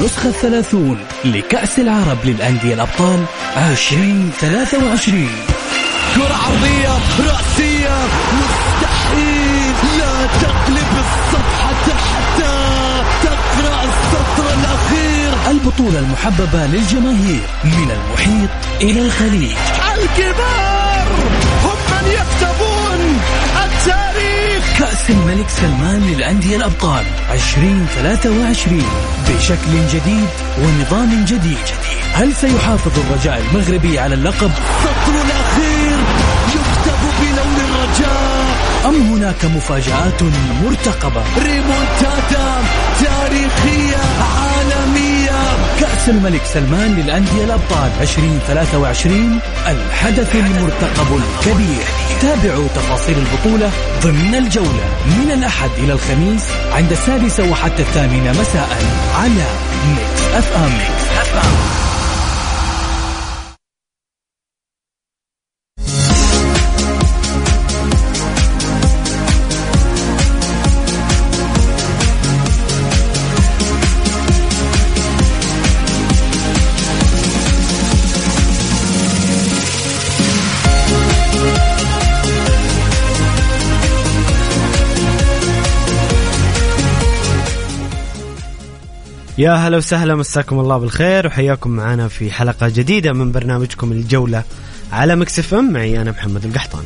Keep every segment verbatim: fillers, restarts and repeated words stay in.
النسخة الثلاثون لكأس العرب للأندية الأبطال عشرين ثلاثة وعشرين. كرة عرضية رأسية مستحيل، لا تقلب الصفحة حتى تقرأ السطر الأخير. البطولة المحببة للجماهير من المحيط إلى الخليج. الكبار هم من يكتبون التاريخ. كأس الملك سلمان للأندية الأبطال عشرين ثلاثة وعشرين بشكل جديد ونظام جديد. هل سيحافظ الرجاء المغربي على اللقب؟ السطر الأخير يكتب بلون الرجاء، أم هناك مفاجآت مرتقبة؟ ريمونتادا تاريخية عالمية. كأس الملك سلمان للأندية الأبطال عشرين ثلاثة وعشرين، الحدث المرتقب الكبير. تابعوا تفاصيل البطولة ضمن الجولة من الأحد إلى الخميس عند السادسة وحتى الثامنة مساء على ميكس أف أم. يا هلا وسهلا، مساكم الله بالخير وحياكم معنا في حلقة جديدة من برنامجكم الجولة على ميكس اف ام. معي أنا محمد القحطاني.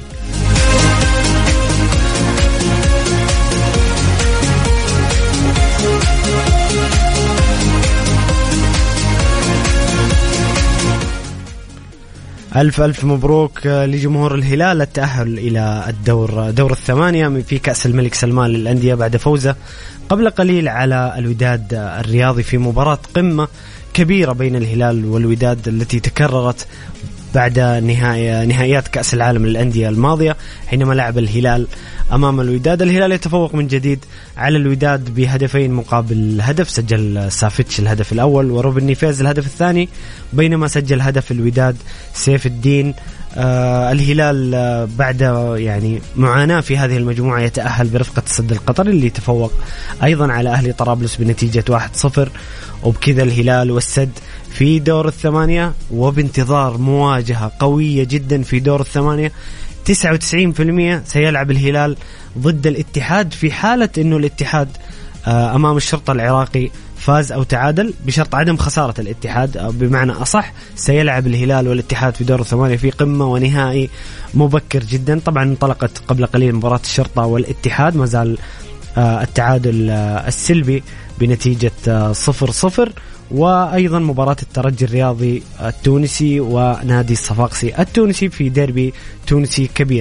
ألف ألف مبروك لجمهور الهلال التأهل إلى الدور دور الثمانية في كأس الملك سلمان للأندية بعد فوزه قبل قليل على الوداد الرياضي في مباراة قمة كبيرة بين الهلال والوداد التي تكررت بعد نهاية نهائيات كأس العالم للأندية الماضية، حينما لعب الهلال أمام الوداد. الهلال يتفوق من جديد على الوداد بهدفين مقابل هدف، سجل سافيتش الهدف الأول وروبن نيفيز الهدف الثاني، بينما سجل هدف الوداد سيف الدين. آه الهلال آه بعد يعني معاناة في هذه المجموعة يتأهل برفقة السد القطري اللي تفوق أيضا على أهلي طرابلس بنتيجة واحد صفر، وبكذا الهلال والسد في دور الثمانية وبانتظار مواجهة قوية جدا في دور الثمانية. تسعة وتسعين بالمئة سيلعب الهلال ضد الاتحاد في حالة أنه الاتحاد آه أمام الشرطة العراقي فاز أو تعادل، بشرط عدم خسارة الاتحاد. بمعنى أصح سيلعب الهلال والاتحاد في دور الثمانية في قمة ونهائي مبكر جدا. طبعا انطلقت قبل قليل مباراة الشرطة والاتحاد، ما زال آه التعادل آه السلبي بنتيجة آه صفر صفر، وأيضا مباراة الترجي الرياضي التونسي ونادي الصفاقسي التونسي في ديربي تونسي كبير.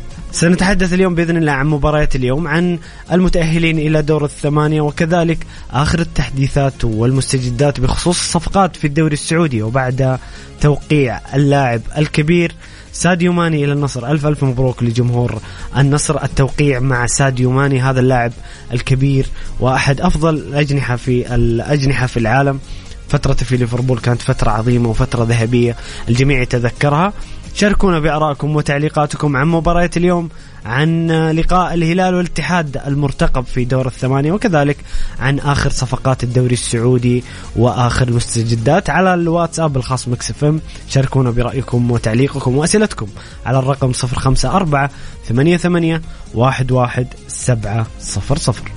سنتحدث اليوم بإذن الله عن مباريات اليوم، عن المتأهلين إلى دور الثمانية، وكذلك آخر التحديثات والمستجدات بخصوص الصفقات في الدوري السعودي. وبعد توقيع اللاعب الكبير ساديو ماني إلى النصر، ألف ألف مبروك لجمهور النصر التوقيع مع ساديو ماني، هذا اللاعب الكبير وأحد أفضل الأجنحة في الأجنحة في العالم. فترته في ليفربول كانت فترة عظيمة وفترة ذهبية الجميع يتذكرها. شاركونا بآرائكم وتعليقاتكم عن مباريات اليوم، عن لقاء الهلال والاتحاد المرتقب في دور الثمانية، وكذلك عن آخر صفقات الدوري السعودي وآخر المستجدات على الواتساب الخاص ميكس اف ام. شاركونا برأيكم وتعليقكم وأسئلتكم على الرقم صفر خمسة أربعة ثمانية ثمانية واحد واحد سبعة صفر صفر.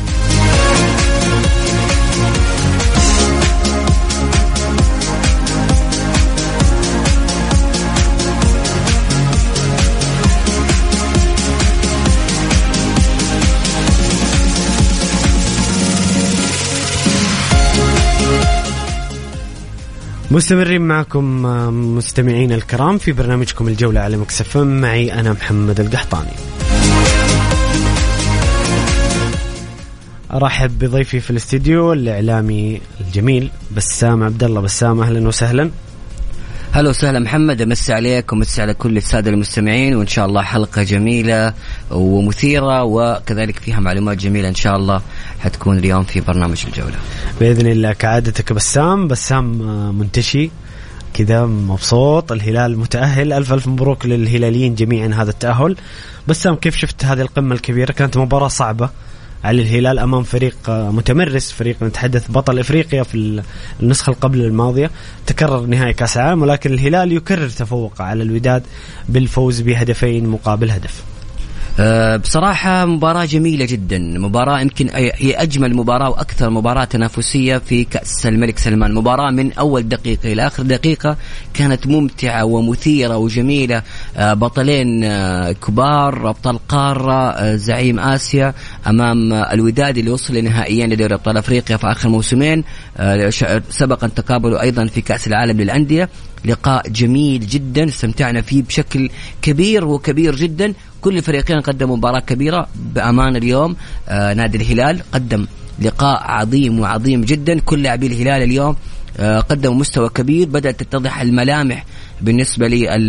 مستمرين معكم مستمعين الكرام في برنامجكم الجولة على ميكس اف ام. معي أنا محمد القحطاني. أرحب بضيفي في الاستديو الإعلامي الجميل بسام عبد الله. بسام أهلا وسهلا. هلا وسهلا محمد، أمسي عليك ومسي على كل السادة المستمعين، وإن شاء الله حلقة جميلة ومثيرة وكذلك فيها معلومات جميلة إن شاء الله حتكون اليوم في برنامج الجولة بإذن الله. كعادتك بسام، بسام منتشي كذا مبسوط، الهلال متأهل، ألف ألف مبروك للهلاليين جميعا هذا التأهل. بسام كيف شفت هذه القمة الكبيرة؟ كانت مباراة صعبة على الهلال أمام فريق متمرس، فريق نتحدث بطل إفريقيا في النسخة قبل الماضية، تكرر نهائي كأس العالم، ولكن الهلال يكرر تفوقه على الوداد بالفوز بهدفين مقابل هدف. أه بصراحة مباراة جميلة جدا، مباراة يمكن هي أجمل مباراة وأكثر مباراة تنافسية في كأس الملك سلمان. مباراة من أول دقيقة إلى آخر دقيقة كانت ممتعة ومثيرة وجميلة. أه بطلين أه كبار، أبطال قارة، أه زعيم آسيا أمام الوداد اللي وصل لنهائيين لدوري أبطال أفريقيا في آخر موسمين. أه سبق أن تقابلوا أيضا في كأس العالم للأندية. لقاء جميل جدا استمتعنا فيه بشكل كبير وكبير جدا. كل الفريقين قدموا مباراة كبيرة بأمان. اليوم آه نادي الهلال قدم لقاء عظيم وعظيم جدا. كل لاعبي الهلال اليوم آه قدموا مستوى كبير. بدأت تتضح الملامح بالنسبة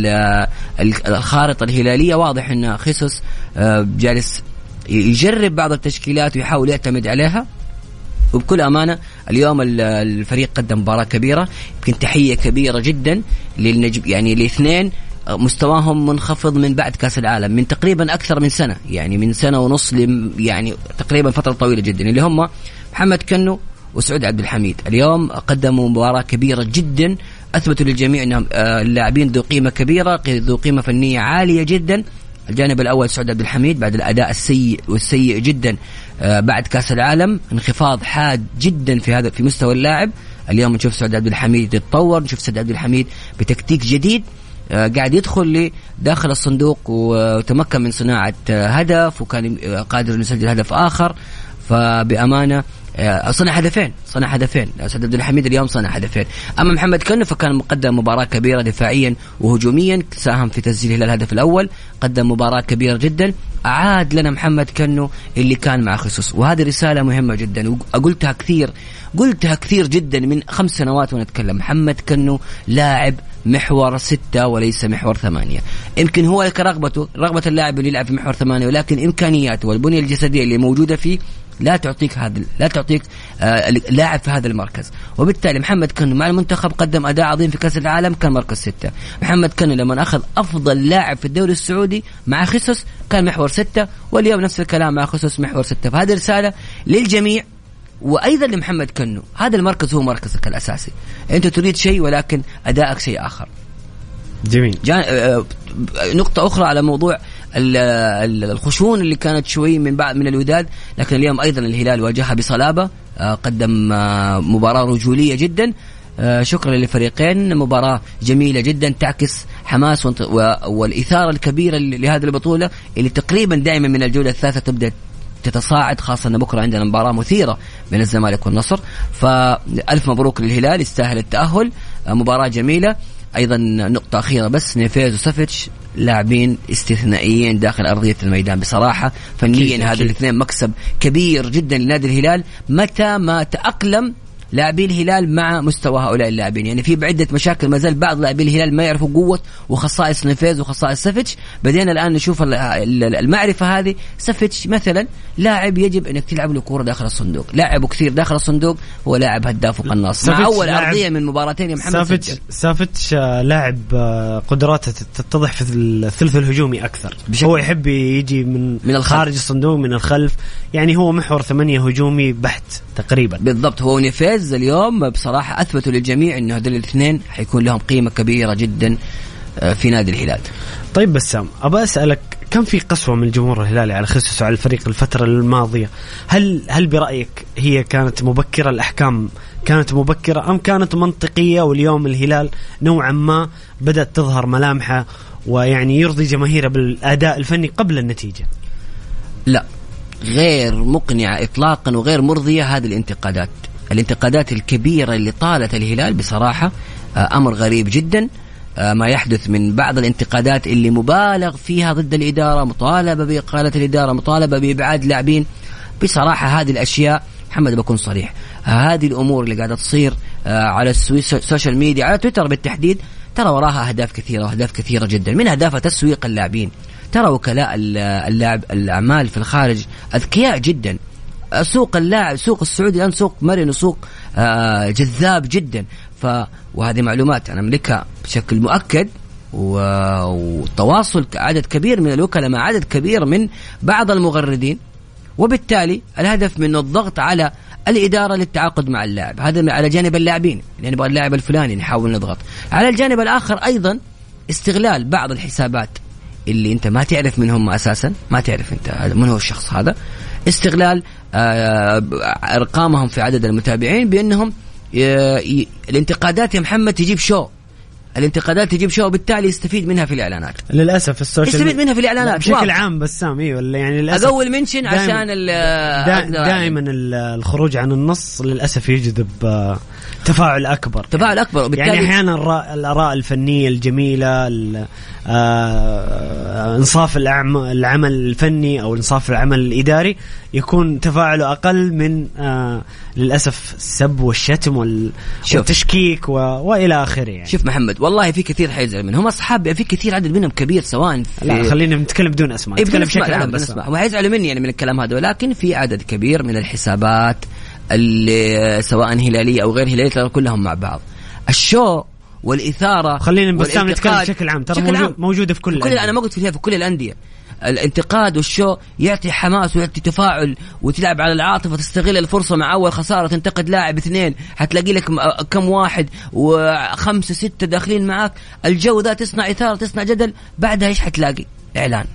للخارطة الهلالية. واضح أن خيسوس آه جالس يجرب بعض التشكيلات ويحاول يعتمد عليها. وبكل أمانة اليوم الفريق قدم مباراة كبيرة. يمكن تحية كبيرة جدا للنجم، يعني الاثنين مستواهم منخفض من بعد كأس العالم من تقريبا أكثر من سنة، يعني من سنة ونص، يعني تقريبا فترة طويلة جدا، اللي هم محمد كنو وسعود عبد الحميد. اليوم قدموا مباراة كبيرة جدا، أثبتوا للجميع أنهم اللاعبين ذو قيمة كبيرة، ذو قيمة فنية عالية جدا. الجانب الأول سعود عبد الحميد بعد الأداء السيء والسيء جدا بعد كأس العالم، انخفاض حاد جدا في هذا في مستوى اللاعب. اليوم نشوف سعود عبد الحميد يتطور، نشوف سعود عبد الحميد بتكتيك جديد، قاعد يدخل لداخل الصندوق وتمكن من صناعة هدف، وكان قادر أن يسجل هدف آخر. فبأمانة صنع هدفين صنع هدفين سعود عبد الحميد اليوم صنع هدفين. أما محمد كنو فكان مقدم مباراة كبيرة دفاعيا وهجوميا، ساهم في تسجيل الهلال الهدف الأول، قدم مباراة كبيرة جدا. أعاد لنا محمد كنو اللي كان مع خصوص، وهذه رسالة مهمة جدا وقلتها كثير قلتها كثير جدا من خمس سنوات ونتكلم. محمد كنو لاعب محور ستة وليس محور ثمانية. يمكن هو كرغبته رغبة اللاعب اللي يلعب في محور ثمانية، ولكن إمكانياته والبنية الجسدية اللي موجودة فيه لا تعطيك هذا لا تعطيك آه لاعب في هذا المركز. وبالتالي محمد كنو مع المنتخب قدم أداء عظيم في كأس العالم، كان مركز ستة. محمد كنو لما أخذ أفضل لاعب في الدوري السعودي مع خصوص كان محور ستة، واليوم نفس الكلام مع خصوص محور ستة. فهذه رسالة للجميع وأيضا لمحمد كنو، هذا المركز هو مركزك الأساسي. أنت تريد شيء ولكن أداءك شيء آخر. جميل. نقطة أخرى على موضوع الخشون اللي كانت شوي من بعض من الوداد، لكن اليوم أيضا الهلال واجهها بصلابة، قدم مباراة رجولية جدا. شكرا للفريقين، مباراة جميلة جدا تعكس حماس والإثارة الكبيرة لهذه البطولة اللي تقريبا دائما من الجولة الثالثة تبدأ تتصاعد، خاصة أن بكرة عندنا مباراة مثيرة بين الزمالك والنصر. فألف مبروك للهلال، يستاهل التأهل. مباراة جميلة. أيضا نقطة أخيرة بس، نيفيز وسافيتش لاعبين استثنائيين داخل أرضية الميدان بصراحة. فنيا هذا الاثنين مكسب كبير جدا لنادي الهلال متى ما تأقلم لاعبي الهلال مع مستوى هؤلاء اللاعبين. يعني في بعدة مشاكل ما زال بعض لاعبي الهلال ما يعرفوا قوة وخصائص نيفيز وخصائص سافيتش. بدينا الآن نشوف المعرفة هذه. سافيتش مثلا لاعب يجب أنك تلعب له كورة داخل الصندوق، لاعب كثير داخل الصندوق، هو لاعب هداف وقناص مع أول أرضية من مباراتين يا محمد. سافيتش سافيتش لاعب قدراته تتضح في الثلث الهجومي أكثر، هو يحب يجي من, من خارج الصندوق من الخلف، يعني هو محور ثمانية هجومي بحت تقريبا. بالضبط. هو نيفيز اليوم بصراحة أثبتوا للجميع أن هذول الاثنين حيكون لهم قيمة كبيرة جدا في نادي الهلال. طيب بسام، أبى أسألك، كم في قسوة من الجمهور الهلالي على خصوص على الفريق الفترة الماضية؟ هل هل برأيك هي كانت مبكرة، الأحكام كانت مبكرة أم كانت منطقية، واليوم الهلال نوعا ما بدأت تظهر ملامحه ويعني يرضي جماهيره بالأداء الفني قبل النتيجة؟ لا، غير مقنعة إطلاقا وغير مرضية. هذه الانتقادات الانتقادات الكبيرة اللي طالت الهلال بصراحة أمر غريب جدا. ما يحدث من بعض الانتقادات اللي مبالغ فيها ضد الإدارة، مطالبة بإقالة الإدارة، مطالبة بإبعاد لاعبين. بصراحة هذه الأشياء، محمد بكون صريح، هذه الأمور اللي قاعدة تصير على السوشيال ميديا، على تويتر بالتحديد، ترى وراها أهداف كثيرة وأهداف كثيرة جدا، من أهدافها تسويق اللاعبين. ترى وكلاء اللاعب الأعمال في الخارج أذكياء جدا. سوق اللاعب، سوق السعودي الآن سوق مرن وسوق آه جذاب جدا. ف وهذه معلومات أنا أملكها بشكل مؤكد، وتواصل عدد كبير من الوكلاء مع عدد كبير من بعض المغردين، وبالتالي الهدف منه الضغط على الإدارة للتعاقد مع اللاعب. هذا على جانب اللاعبين، يعني نبغى اللاعب الفلاني نحاول نضغط. على الجانب الآخر أيضا استغلال بعض الحسابات اللي أنت ما تعرف من هم أساسا، ما تعرف أنت من هو الشخص هذا، استغلال أرقامهم في عدد المتابعين بأنهم الانتقادات يا محمد تجيب شو، الانتقادات تجيب شو، وبالتالي يستفيد منها في الإعلانات. للأسف السوشيال يستفيد منها في الإعلانات بشكل واضح. عام بسام ايوه يعني للأسف أقول منشن عشان دائما, دائما الخروج عن النص للأسف يجذب تفاعل أكبر تفاعل أكبر وبالتالي يعني أحيانا الآراء الفنية الجميلة، انصاف العمل الفني أو انصاف العمل الإداري يكون تفاعله أقل من للأسف السب والشتم والتشكيك و... وإلى آخره يعني. شوف محمد والله في كثير حيزعل منهم أصحاب، في كثير عدد منهم كبير سواء في... لا خلينا نتكلم بدون أسماء، نتكلم بشكل عام بس وحيزعلوا مني يعني من الكلام هذا، ولكن في عدد كبير من الحسابات اللي سواء هلالية أو غير هلالية كلهم مع بعض. الشو والإثارة خلينا بس نتكلم بشكل عام، ترى موجود عام. موجودة في كل, كل أنا ما قلت فيها في كل الأندية. الانتقاد والشو يعطي حماس ويعطي تفاعل وتلعب على العاطفة، تستغل الفرصة مع أول خسارة تنتقد لاعب اثنين هتلاقي لك كم واحد وخمسة ستة داخلين معاك، الجو ذا تصنع إثارة تصنع جدل، بعدها إيش حتلاقي؟ إعلان،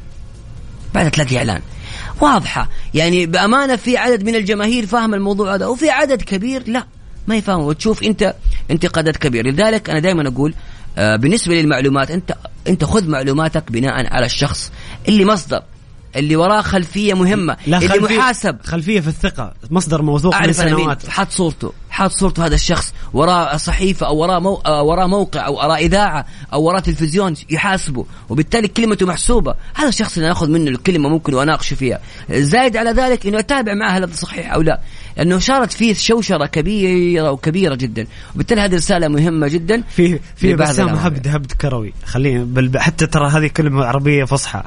بعدها تلاقي إعلان واضحة. يعني بأمانة في عدد من الجماهير فاهم الموضوع هذا وفي عدد كبير لا ما يفهم، وتشوف أنت انتقادات كبير. لذلك أنا دائما أقول آه بالنسبة للمعلومات أنت أنت خذ معلوماتك بناء على الشخص اللي مصدر اللي وراه خلفية مهمة، اللي خلفية محاسب خلفية في الثقة، مصدر موثوق من سنوات، حط صورته حط صورته هذا الشخص وراه صحيفة أو وراه مو... وراه موقع أو وراه إذاعة أو وراه تلفزيون يحاسبه، وبالتالي كلمته محسوبة. هذا الشخص اللي نأخذ منه الكلمة ممكن وأناقش فيها. زايد على ذلك إنه أتابع معه هل هذا صحيح أو لا، لأنه شارت فيه شوشرة كبيرة وكبيرة جدا، وبالتالي هذه رسالة مهمة جدا. في في بسام هبد هبد كروي، خلينا بل حتى ترى هذه كلمة عربية فصحى،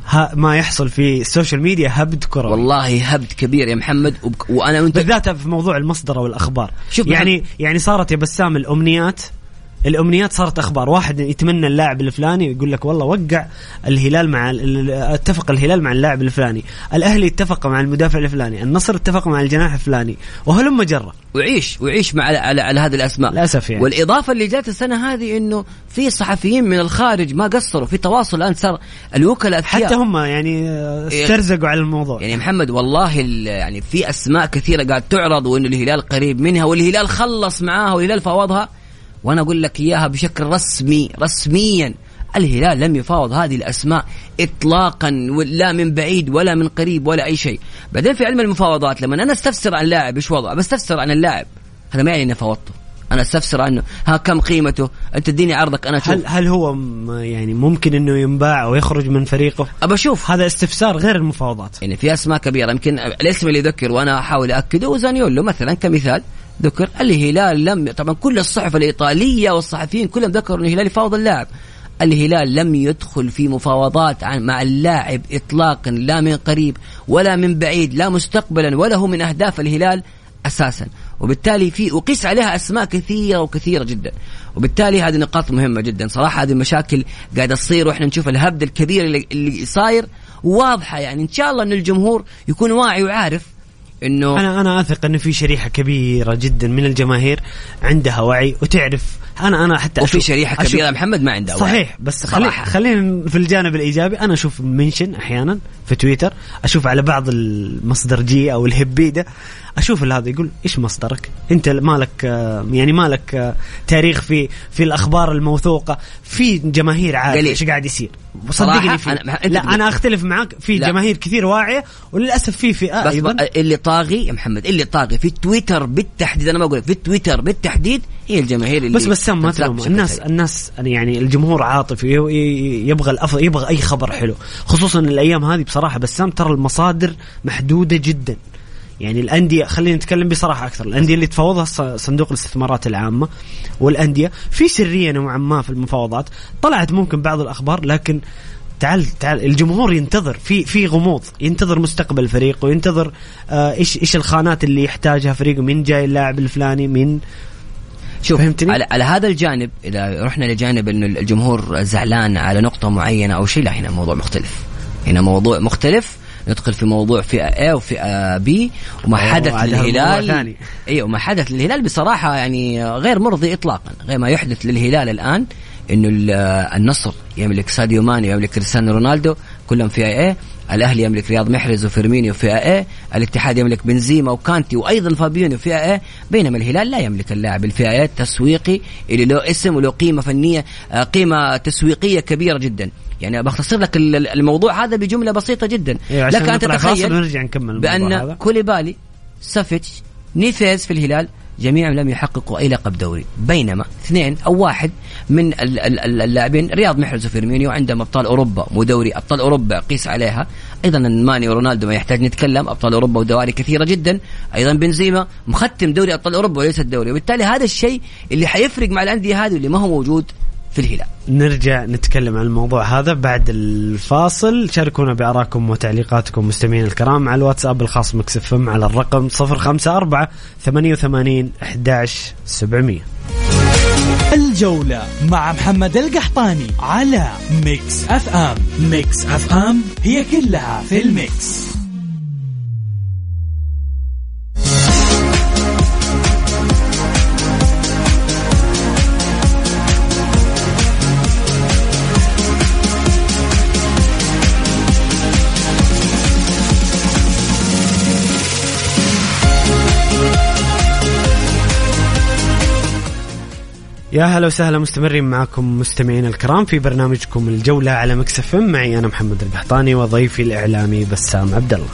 ما يحصل في السوشيال ميديا هبد كروي، والله هبد كبير يا محمد. وأنا وأنت بالذات في موضوع المصدر والأخبار، يعني يعني صارت يا بسام الأمنيات الأمنيات صارت أخبار. واحد يتمنى اللاعب الفلاني يقول لك والله وقع الهلال مع اتفق الهلال مع اللاعب الفلاني، الأهلي اتفق مع المدافع الفلاني، النصر اتفق مع الجناح الفلاني، وهلم جرة وعيش وعيش مع على, على, على هذه الأسماء للأسف يعني. والإضافة اللي جات السنة هذه إنه في صحفيين من الخارج ما قصروا في تواصل، الآن صار الوكلاء حتى هم يعني استرزقوا على الموضوع. يعني محمد والله يعني في أسماء كثيرة قاعد تعرض وإنه الهلال قريب منها والهلال خلص معاها والهلال فاوضها، وأنا أقول لك إياها بشكل رسمي رسميا الهلال لم يفاوض هذه الأسماء إطلاقا، لا من بعيد ولا من قريب ولا أي شيء. بعدين في علم المفاوضات لما أنا استفسر عن اللاعب إيش وضعه، بستفسر عن اللاعب هذا ما يعني أني فاوضته، أنا استفسر عنه ها كم قيمته، أنت اديني عرضك أنا أشوف هل هل هو يعني ممكن إنه ينباع أو يخرج من فريقه، أبى أشوف. هذا استفسار غير المفاوضات. يعني في أسماء كبيرة يمكن الاسم اللي ذكر وأنا أحاول أكده، وزانيولو مثلا كمثال ذكر الهلال لم، طبعا كل الصحف الإيطالية والصحفيين كلهم ذكروا أن الهلال يفاوض اللاعب. الهلال لم يدخل في مفاوضات عن مع اللاعب إطلاقا، لا من قريب ولا من بعيد، لا مستقبلا ولا هو من أهداف الهلال أساسا. وبالتالي في وقيس عليها أسماء كثيرة وكثيرة جدا، وبالتالي هذه نقاط مهمة جدا صراحة. هذه المشاكل قاعدة تصير وإحنا نشوف الهبد الكبير اللي, اللي صاير واضحة. يعني إن شاء الله أن الجمهور يكون واعي وعارف إنه أنا أنا أثق إنه في شريحة كبيرة جدا من الجماهير عندها وعي وتعرف. أنا أنا حتى وفي شريحة كبيرة محمد ما عندها وعي. صحيح، بس خلي خلينا في الجانب الإيجابي. أنا أشوف منشن أحيانا في تويتر، أشوف على بعض المصدرجية أو الهبيدة، أشوف هذا يقول إيش مصدرك أنت، مالك يعني مالك تاريخ في في الأخبار الموثوقة. في جماهير عارفة إيش قاعد يصير، صدقني في أنا لا أنا أختلف معك، في لا. جماهير كثير واعية، وللأسف في فئة أيضا اللي طاغي يا محمد، اللي طاغي في تويتر بالتحديد. أنا ما أقول في تويتر بالتحديد هي الجماهير اللي بس بس ما تلوم الناس الناس يعني الجمهور عاطفي يبغى الأفضل، يبغى أي خبر حلو، خصوصا الأيام هذه بصراحة. بسام ترى المصادر محدودة جدا. يعني الأندية خلينا نتكلم بصراحة أكثر، الأندية اللي تفاوضها صندوق الاستثمارات العامة والأندية في سرية نوعا ما في المفاوضات، طلعت ممكن بعض الأخبار، لكن تعال تعال الجمهور ينتظر، في في غموض، ينتظر مستقبل فريقه، وينتظر آه إيش إيش الخانات اللي يحتاجها فريقه، من جاي اللاعب الفلاني من. شوف على, على هذا الجانب إذا رحنا لجانب إنه الجمهور زعلان على نقطة معينة أو شيء، لا هنا موضوع مختلف، هنا موضوع مختلف. ندخل في موضوع فئة A وفئة B وما حدث للهلال. ايوه ما حدث للهلال بصراحة يعني غير مرضي اطلاقا. غير ما يحدث للهلال الان انه النصر يملك ساديو ماني يملك كريستيانو رونالدو كلهم فئة A، الأهلي يملك رياض محرز وفيرمينيو فئة A، الاتحاد يملك بنزيما وكانتي وأيضا فابيونيو فئة A، بينما الهلال لا يملك اللاعب الفئة A التسويقي اللي له اسم وله قيمة فنية قيمة تسويقية كبيرة جدا. يعني بختصر لك الموضوع هذا بجملة بسيطة جدا. إيه لك أن تتخيل بأن كوليبالي سافيتش نيفيز في الهلال جميعا لم يحققوا أي لقب دوري، بينما اثنين أو واحد من اللاعبين رياض محرز وفيرمينيو عندهم أبطال أوروبا ودوري أبطال أوروبا قيس عليها، أيضا ماني ورونالدو ما يحتاج نتكلم أبطال أوروبا ودواري كثيرة جدا، أيضا بنزيما مختم دوري أبطال أوروبا وليس الدوري، وبالتالي هذا الشيء اللي حيفرق مع الأندية هذه اللي ما هو موجود في الهلال. نرجع نتكلم عن الموضوع هذا بعد الفاصل. شاركونا بآراءكم وتعليقاتكم مستمعين الكرام على الواتساب الخاص مكس اف ام على الرقم صفر خمسة أربعة ثمانية وثمانين أحد عشر سبعمية. الجولة مع محمد القحطاني على ميكس اف ام. ميكس اف ام هي كلها في الميكس. يا هلا وسهلا، مستمرين معكم مستمعين الكرام في برنامجكم الجولة على مكس اف ام. معي أنا محمد القحطاني وضيفي الإعلامي بسام عبد الله.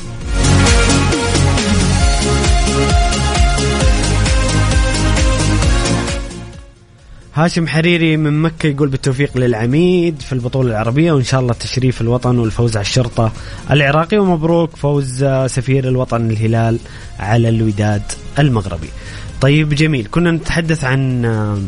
هاشم حريري من مكة يقول بالتوفيق للعميد في البطولة العربية، وإن شاء الله تشريف الوطن والفوز على الشرطة العراقي، ومبروك فوز سفير الوطن الهلال على الوداد المغربي. طيب جميل، كنا نتحدث عن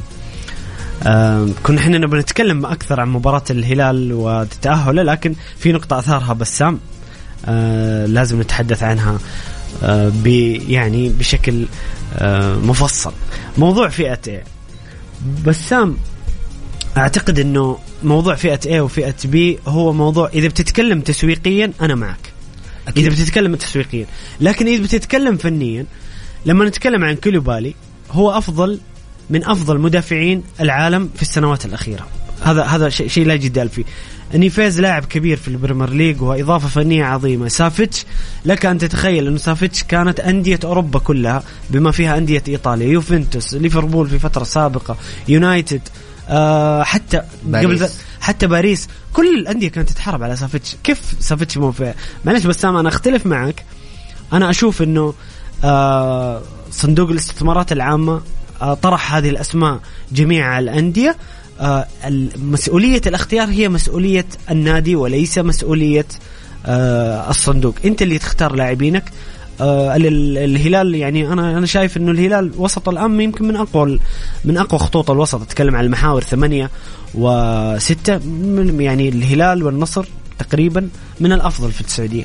آه كنا احنا نبغى نتكلم أكثر عن مباراة الهلال وتتأهله، لكن في نقطة أثارها بسام آه لازم نتحدث عنها آه يعني بشكل آه مفصل. موضوع فئة A. بسام أعتقد أنه موضوع فئة A وفئة B هو موضوع إذا بتتكلم تسويقيا أنا معك أكيد. إذا بتتكلم تسويقيا، لكن إذا بتتكلم فنيا لما نتكلم عن كوليبالي هو أفضل من أفضل مدافعين العالم في السنوات الأخيرة. هذا هذا شيء شي لا جدال فيه. نيفيز لاعب كبير في البريمير ليج وإضافة فنية عظيمة. سافيتش لك أن تتخيل أنه سافيتش كانت أندية أوروبا كلها بما فيها أندية إيطاليا، يوفنتوس، ليفربول في فترة سابقة، يونايتد، آه حتى باريس. قبل حتى باريس، كل الأندية كانت تتحارب على سافيتش. كيف سافيتش مو في معلش بس أنا أختلف معك. أنا أشوف أنه آه صندوق الاستثمارات العامة آه طرح هذه الأسماء جميع على الأندية. آه مسؤولية الاختيار هي مسؤولية النادي وليس مسؤولية آه الصندوق. أنت اللي تختار لاعبينك. آه الهلال يعني أنا أنا شايف إنه الهلال وسط الأم يمكن من أقوى من أقوى خطوط الوسط. أتكلم عن المحاور ثمانية وستة، يعني الهلال والنصر تقريبا من الأفضل في السعودية.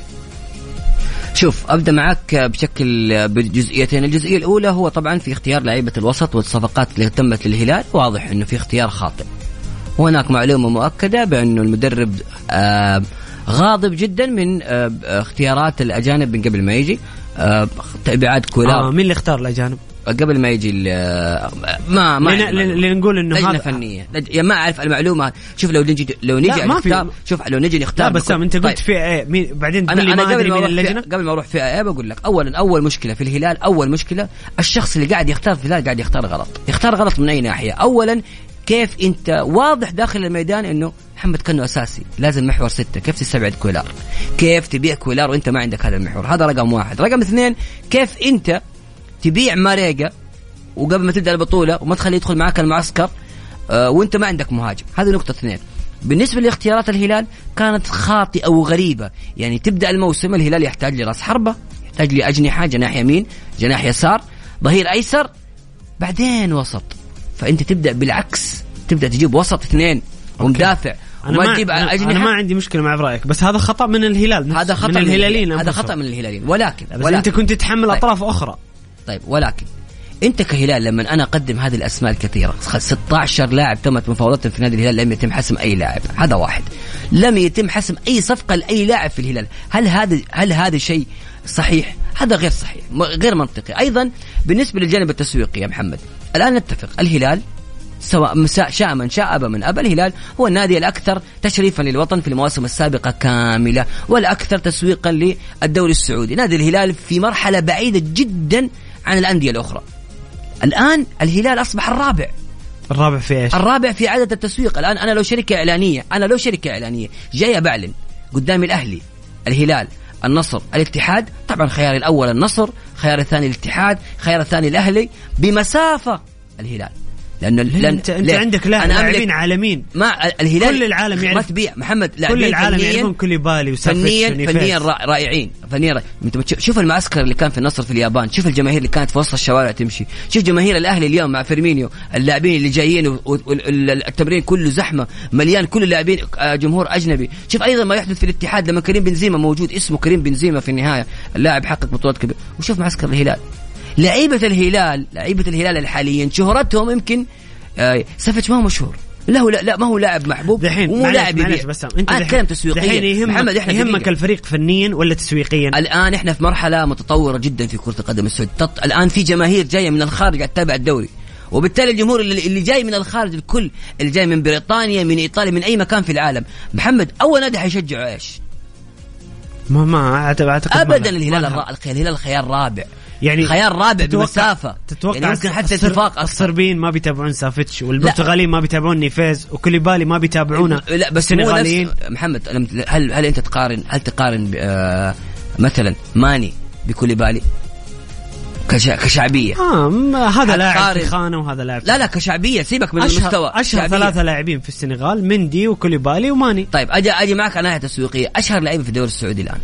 شوف أبدأ معك بشكل بجزئيتين. الجزئية الأولى هو طبعا في اختيار لعيبة الوسط والصفقات اللي تمت للهلال، واضح أنه في اختيار خاطئ. وهناك معلومة مؤكدة بأنه المدرب آه غاضب جدا من آه اختيارات الأجانب من قبل ما يجي آه تبعات كولار. آه مين اللي اختار الأجانب قبل ما يجي ما ما اللي نقول انه لجنه فنيه لج... ما اعرف المعلومه. شوف لو نجي لو نجي نختار شوف لو نجي نختار لا بس انت قلت طيب. فئه ايه مين بعدين تقول لي ما ادري من اللجنه. قبل ما اروح فئه ايه بقول لك اولا اول مشكله في الهلال، اول مشكله الشخص اللي قاعد يختار في الهلال قاعد يختار غلط. يختار غلط من اي ناحيه؟ اولا كيف انت واضح داخل الميدان انه محمد كنو اساسي لازم محور ستة، كيف تستبعد كولار؟ كيف تبيع كولار وانت ما عندك هذا المحور؟ هذا رقم واحد. رقم اثنين كيف انت تبيع ماريجا وقبل ما تبدأ البطولة وما تخليه يدخل معاك المعسكر آه وانت ما عندك مهاجم؟ هذه نقطة اثنين. بالنسبة لاختيارات الهلال كانت خاطئة وغريبة. يعني تبدأ الموسم الهلال يحتاج لرأس حربة، يحتاج لأجنحة، جناح يمين، جناح يسار، ظهير أيسر، بعدين وسط. فأنت تبدأ بالعكس، تبدأ تجيب وسط اثنين ومدافع. أنا ما, أنا ما عندي مشكلة مع رأيك، بس هذا خطأ من الهلال. هذا خطأ من الهلاليين. هذا خطأ من الهلاليين. ولكن, ولكن أنت كنت تتحمل طيب. أطراف أخرى. طيب ولكن انت كهلال لما انا اقدم هذه الاسماء الكثيره ستة عشر لاعب تمت مفاوضاتهم في نادي الهلال، لم يتم حسم اي لاعب، هذا واحد. لم يتم حسم اي صفقه لاي لاعب في الهلال. هل هذا هل هذا شيء صحيح؟ هذا غير صحيح، غير منطقي. ايضا بالنسبه للجانب التسويقي يا محمد، الان نتفق الهلال سواء شاء من شاء أبى من أبى، الهلال هو النادي الأكثر تشريفا للوطن في المواسم السابقة كاملة، والأكثر تسويقا للدوري السعودي. نادي الهلال في مرحلة بعيدة جدا عن الأندية الأخرى. الآن الهلال أصبح الرابع. الرابع في إيش؟ الرابع في عدد التسويق. الآن أنا لو شركة إعلانية أنا لو شركة إعلانية جاية بعلن قدام الأهلي، الهلال، النصر، الاتحاد، طبعا خيار الأول النصر، خيار الثاني الاتحاد، خيار الثاني الأهلي، بمسافة الهلال. لأن لأن انت, انت عندك لاعبين عالمين، ما الهلال كل العالم يعرف، ما تبيع محمد، كل العالم يعرفون كوليبالي وسافيتش فنيا فنيا رائعين فنيا. انت شوف المعسكر اللي كان في النصر في اليابان، شوف الجماهير اللي كانت في وسط الشوارع تمشي، شوف جماهير الاهلي اليوم مع فيرمينيو، اللاعبين اللي جايين والتمرين كله زحمه مليان، كل اللاعبين جمهور اجنبي. شوف ايضا ما يحدث في الاتحاد لما كريم بنزيما موجود، اسمه كريم بنزيما في النهايه اللاعب حقق بطولات كبيره. وشوف معسكر الهلال، لعيبه الهلال لعيبه الهلال الحاليين شهرتهم يمكن آه سافيتش ما هو مشهور، لا هو لا, لا ما هو لاعب محبوب ومو لاعب يبيع. بس انت انا اتكلم تسويقيا محمد، احنا يهمك الفريق فنيا ولا تسويقيا؟ الان احنا في مرحله متطوره جدا في كره القدم السعوديه. الان في جماهير جايه من الخارج قاعده تتابع الدوري، وبالتالي الجمهور اللي, اللي جاي من الخارج، الكل اللي جاي من بريطانيا من ايطاليا من اي مكان في العالم، محمد اول نادي حيشجعه ايش؟ ما ما اعتقد ابدا الهلال الرا... الهلال خيار رابع، يعني خيار رابع بمسافة. تتوقع يعني ممكن حتى اتفاق الصربيين ما بيتابعون سافيتش، والبرتغاليين ما بيتابعون نيفيز، وكوليبالي ما بيتابعونه. لا بس السنغاليين محمد، هل هل انت تقارن هل تقارن آه مثلا ماني بكوليبالي كش... كشعبية؟ اه هذا لاعب في خانة وهذا لاعب، لا لا كشعبية سيبك من أشهر المستوى. اشهر ثلاثة لاعبين في السنغال مندي وكوليبالي وماني. طيب اجي اجي معك ناحية تسويقية، اشهر لاعبين في الدوري السعودي الان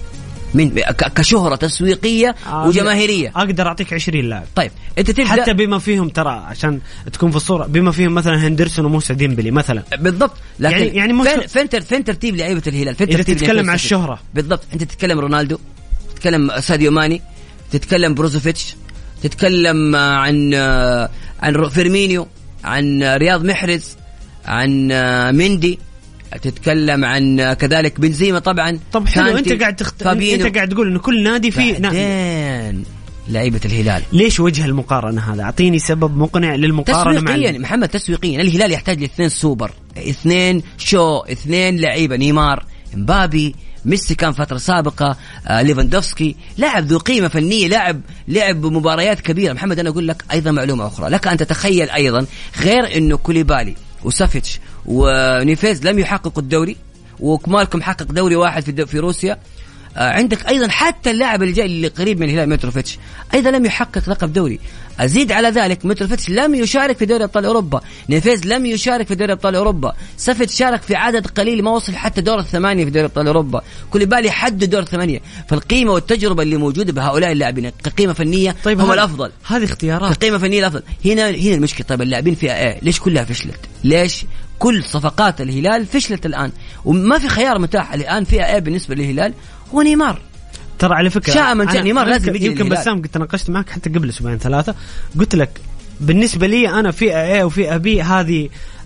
من كشهرة تسويقية وجماهيرية أقدر أعطيك عشرين لاعب. طيب أنت تبدأ حتى بما فيهم، ترى عشان تكون في الصورة، بما فيهم مثلا هندرسون وموسى ديمبلي مثلا. بالضبط. لكن يعني, يعني فين فين, تر فين ترتيب لعيبة الهلال؟ فين إذا تتكلم عن الشهرة بالضبط، أنت تتكلم رونالدو، تتكلم ساديو ماني، تتكلم بروزوفيتش، تتكلم عن عن فيرمينيو، عن رياض محرز، عن مندي، تتكلم عن كذلك بنزيما طبعا. طب حلو، انت قاعد تخت... انت قاعد تقول انه كل نادي فيه بعدين لعيبة الهلال. ليش وجه المقارنة هذا؟ اعطيني سبب مقنع للمقارنة. تسويقيا مع محمد، تسويقيا الهلال يحتاج لاثنين سوبر، اثنين شو، اثنين لعيبة، نيمار، مبابي، ميسي كان فترة سابقة، آه، ليفاندوفسكي، لاعب ذو قيمة فنية، لاعب لعب مباريات كبيرة. محمد أنا أقول لك أيضا معلومة أخرى لك أن تتخيل أيضا، غير أنه كوليبالي وسافيتش ونيفيز لم يحققوا الدوري، وكمالكم حقق دوري واحد في في روسيا، آه عندك أيضا حتى اللاعب اللي جاي اللي قريب من الهلال متروفيتش أيضا لم يحقق لقب دوري. أزيد على ذلك متروفيتش لم يشارك في دوري أبطال أوروبا، نيفيز لم يشارك في دوري أبطال أوروبا، سافيتش شارك في عدد قليل ما وصل حتى دور الثمانية في دوري أبطال أوروبا، كوليبالي حد دور الثمانية. فالقيمة والتجربة اللي موجودة بهؤلاء اللاعبين كقيمة فنية طيب هم الأفضل، هذه اختيارات كقيمة فنية الأفضل. هنا هنا المشكلة. طيب اللاعبين فيها إيه؟ ليش كلها فشلت؟ ليش كل صفقات الهلال فشلت الآن وما في خيار متاح الآن فيها إيه بالنسبة للهلال؟ هو نيمار. ترى على فكرة شاء من نيمار لازم يجي. يمكن بسام قلت ناقشت معك حتى قبل اسبوعين ثلاثة، قلت لك بالنسبة لي أنا في A وفي بي هذه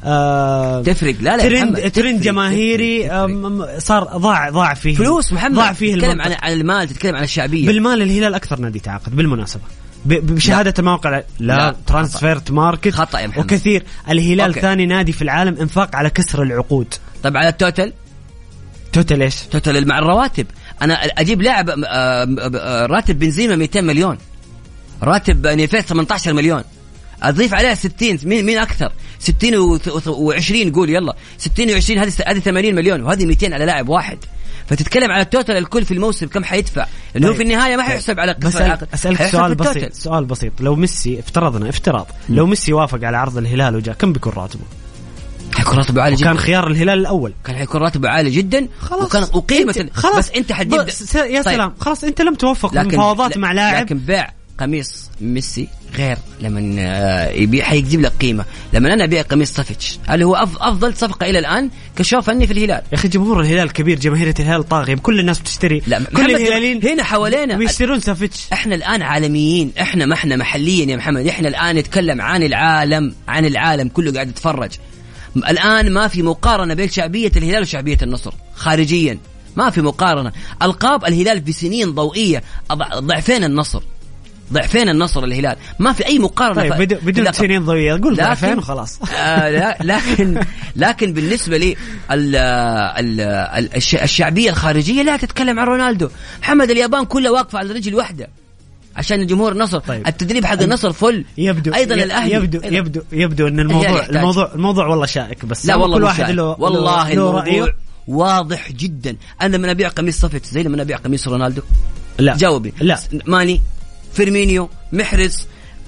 آه تفرق. لا لا ترند ترند جماهيري صار ضاع ضاع فيه فلوس محمد، ضاع فيه. تتكلم عن عن المال، تتكلم عن الشعبية. بالمال الهلال أكثر نادي تعاقد بالمناسبة بشهادة الموقع. لا, لا ترانسفيرت ماركت خطأ يا محمد. وكثير. الهلال أوكي. ثاني نادي في العالم انفاق على كسر العقود. طب على التوتل، توتال ايش؟ توتال مع الرواتب. انا اجيب لاعب راتب بنزيما مئتين مليون، راتب نيفيز ثمانية عشر مليون، اضيف عليها ستين. مين مين اكثر؟ ستين وعشرين قول يلا، ستين وعشرين هذه هذه ثمانين مليون، وهذه مئتين على لاعب واحد. فتتكلم على التوتال الكل في الموسم كم حيدفع، لانه طيب. في النهايه ما حيحسب على قصة العقد. اسالك سؤال بسيط، سؤال بسيط. لو ميسي افترضنا افتراض م. لو ميسي وافق على عرض الهلال وجاء، كم بيكون راتبه؟ حيكون راتبه عالي جدا. كان خيار الهلال الاول، كان حيكون راتبه عالي جدا. خلاص. وكان وقيمه خلاص. بس انت حتجيب يا سلام. طيب. خلاص انت لم توفق مفاوضات مع لاعب، لكن بيع قميص ميسي غير لما يبيع حيجيب لك قيمة. لما أنا أبيع قميص صافيتش اللي هو أفضل صفقة إلى الآن كشو فني في الهلال. يا أخي جمهور الهلال كبير، جماهيرية الهلال طاغية، كل الناس بتشتري، كل الهلاليين هنا حوالينا بيشترون صافيتش. إحنا الآن عالميين، إحنا ما إحنا محليين يا محمد، إحنا الآن نتكلم عن العالم، عن العالم كله قاعد يتفرج. الآن ما في مقارنة بين شعبية الهلال وشعبية النصر خارجيا، ما في مقارنة. ألقاب الهلال بسنين ضوئية ضعفين النصر، ضعفين النصر الهلال، ما في أي مقارنة. طيب بدون بدون سنين ضوئية أقول ضعفين وخلاص. آه لا لكن لكن بالنسبة لي ال ال الشعبية الخارجية لا تتكلم عن رونالدو. محمد اليابان كلها واقفة على رجل واحدة عشان الجمهور النصر. طيب. التدريب حق النصر فل. يبدو أيضا الأهلي يبدو يبدو يبدو أن الموضوع الموضوع الموضوع والله شائك، بس لا والله كل واحد له والله له رأيه واضح جدا. أنا لما أبيع قميص صفت زي لما أبيع قميص رونالدو؟ لا جاوبي. لا ماني، فيرمينيو، محرز،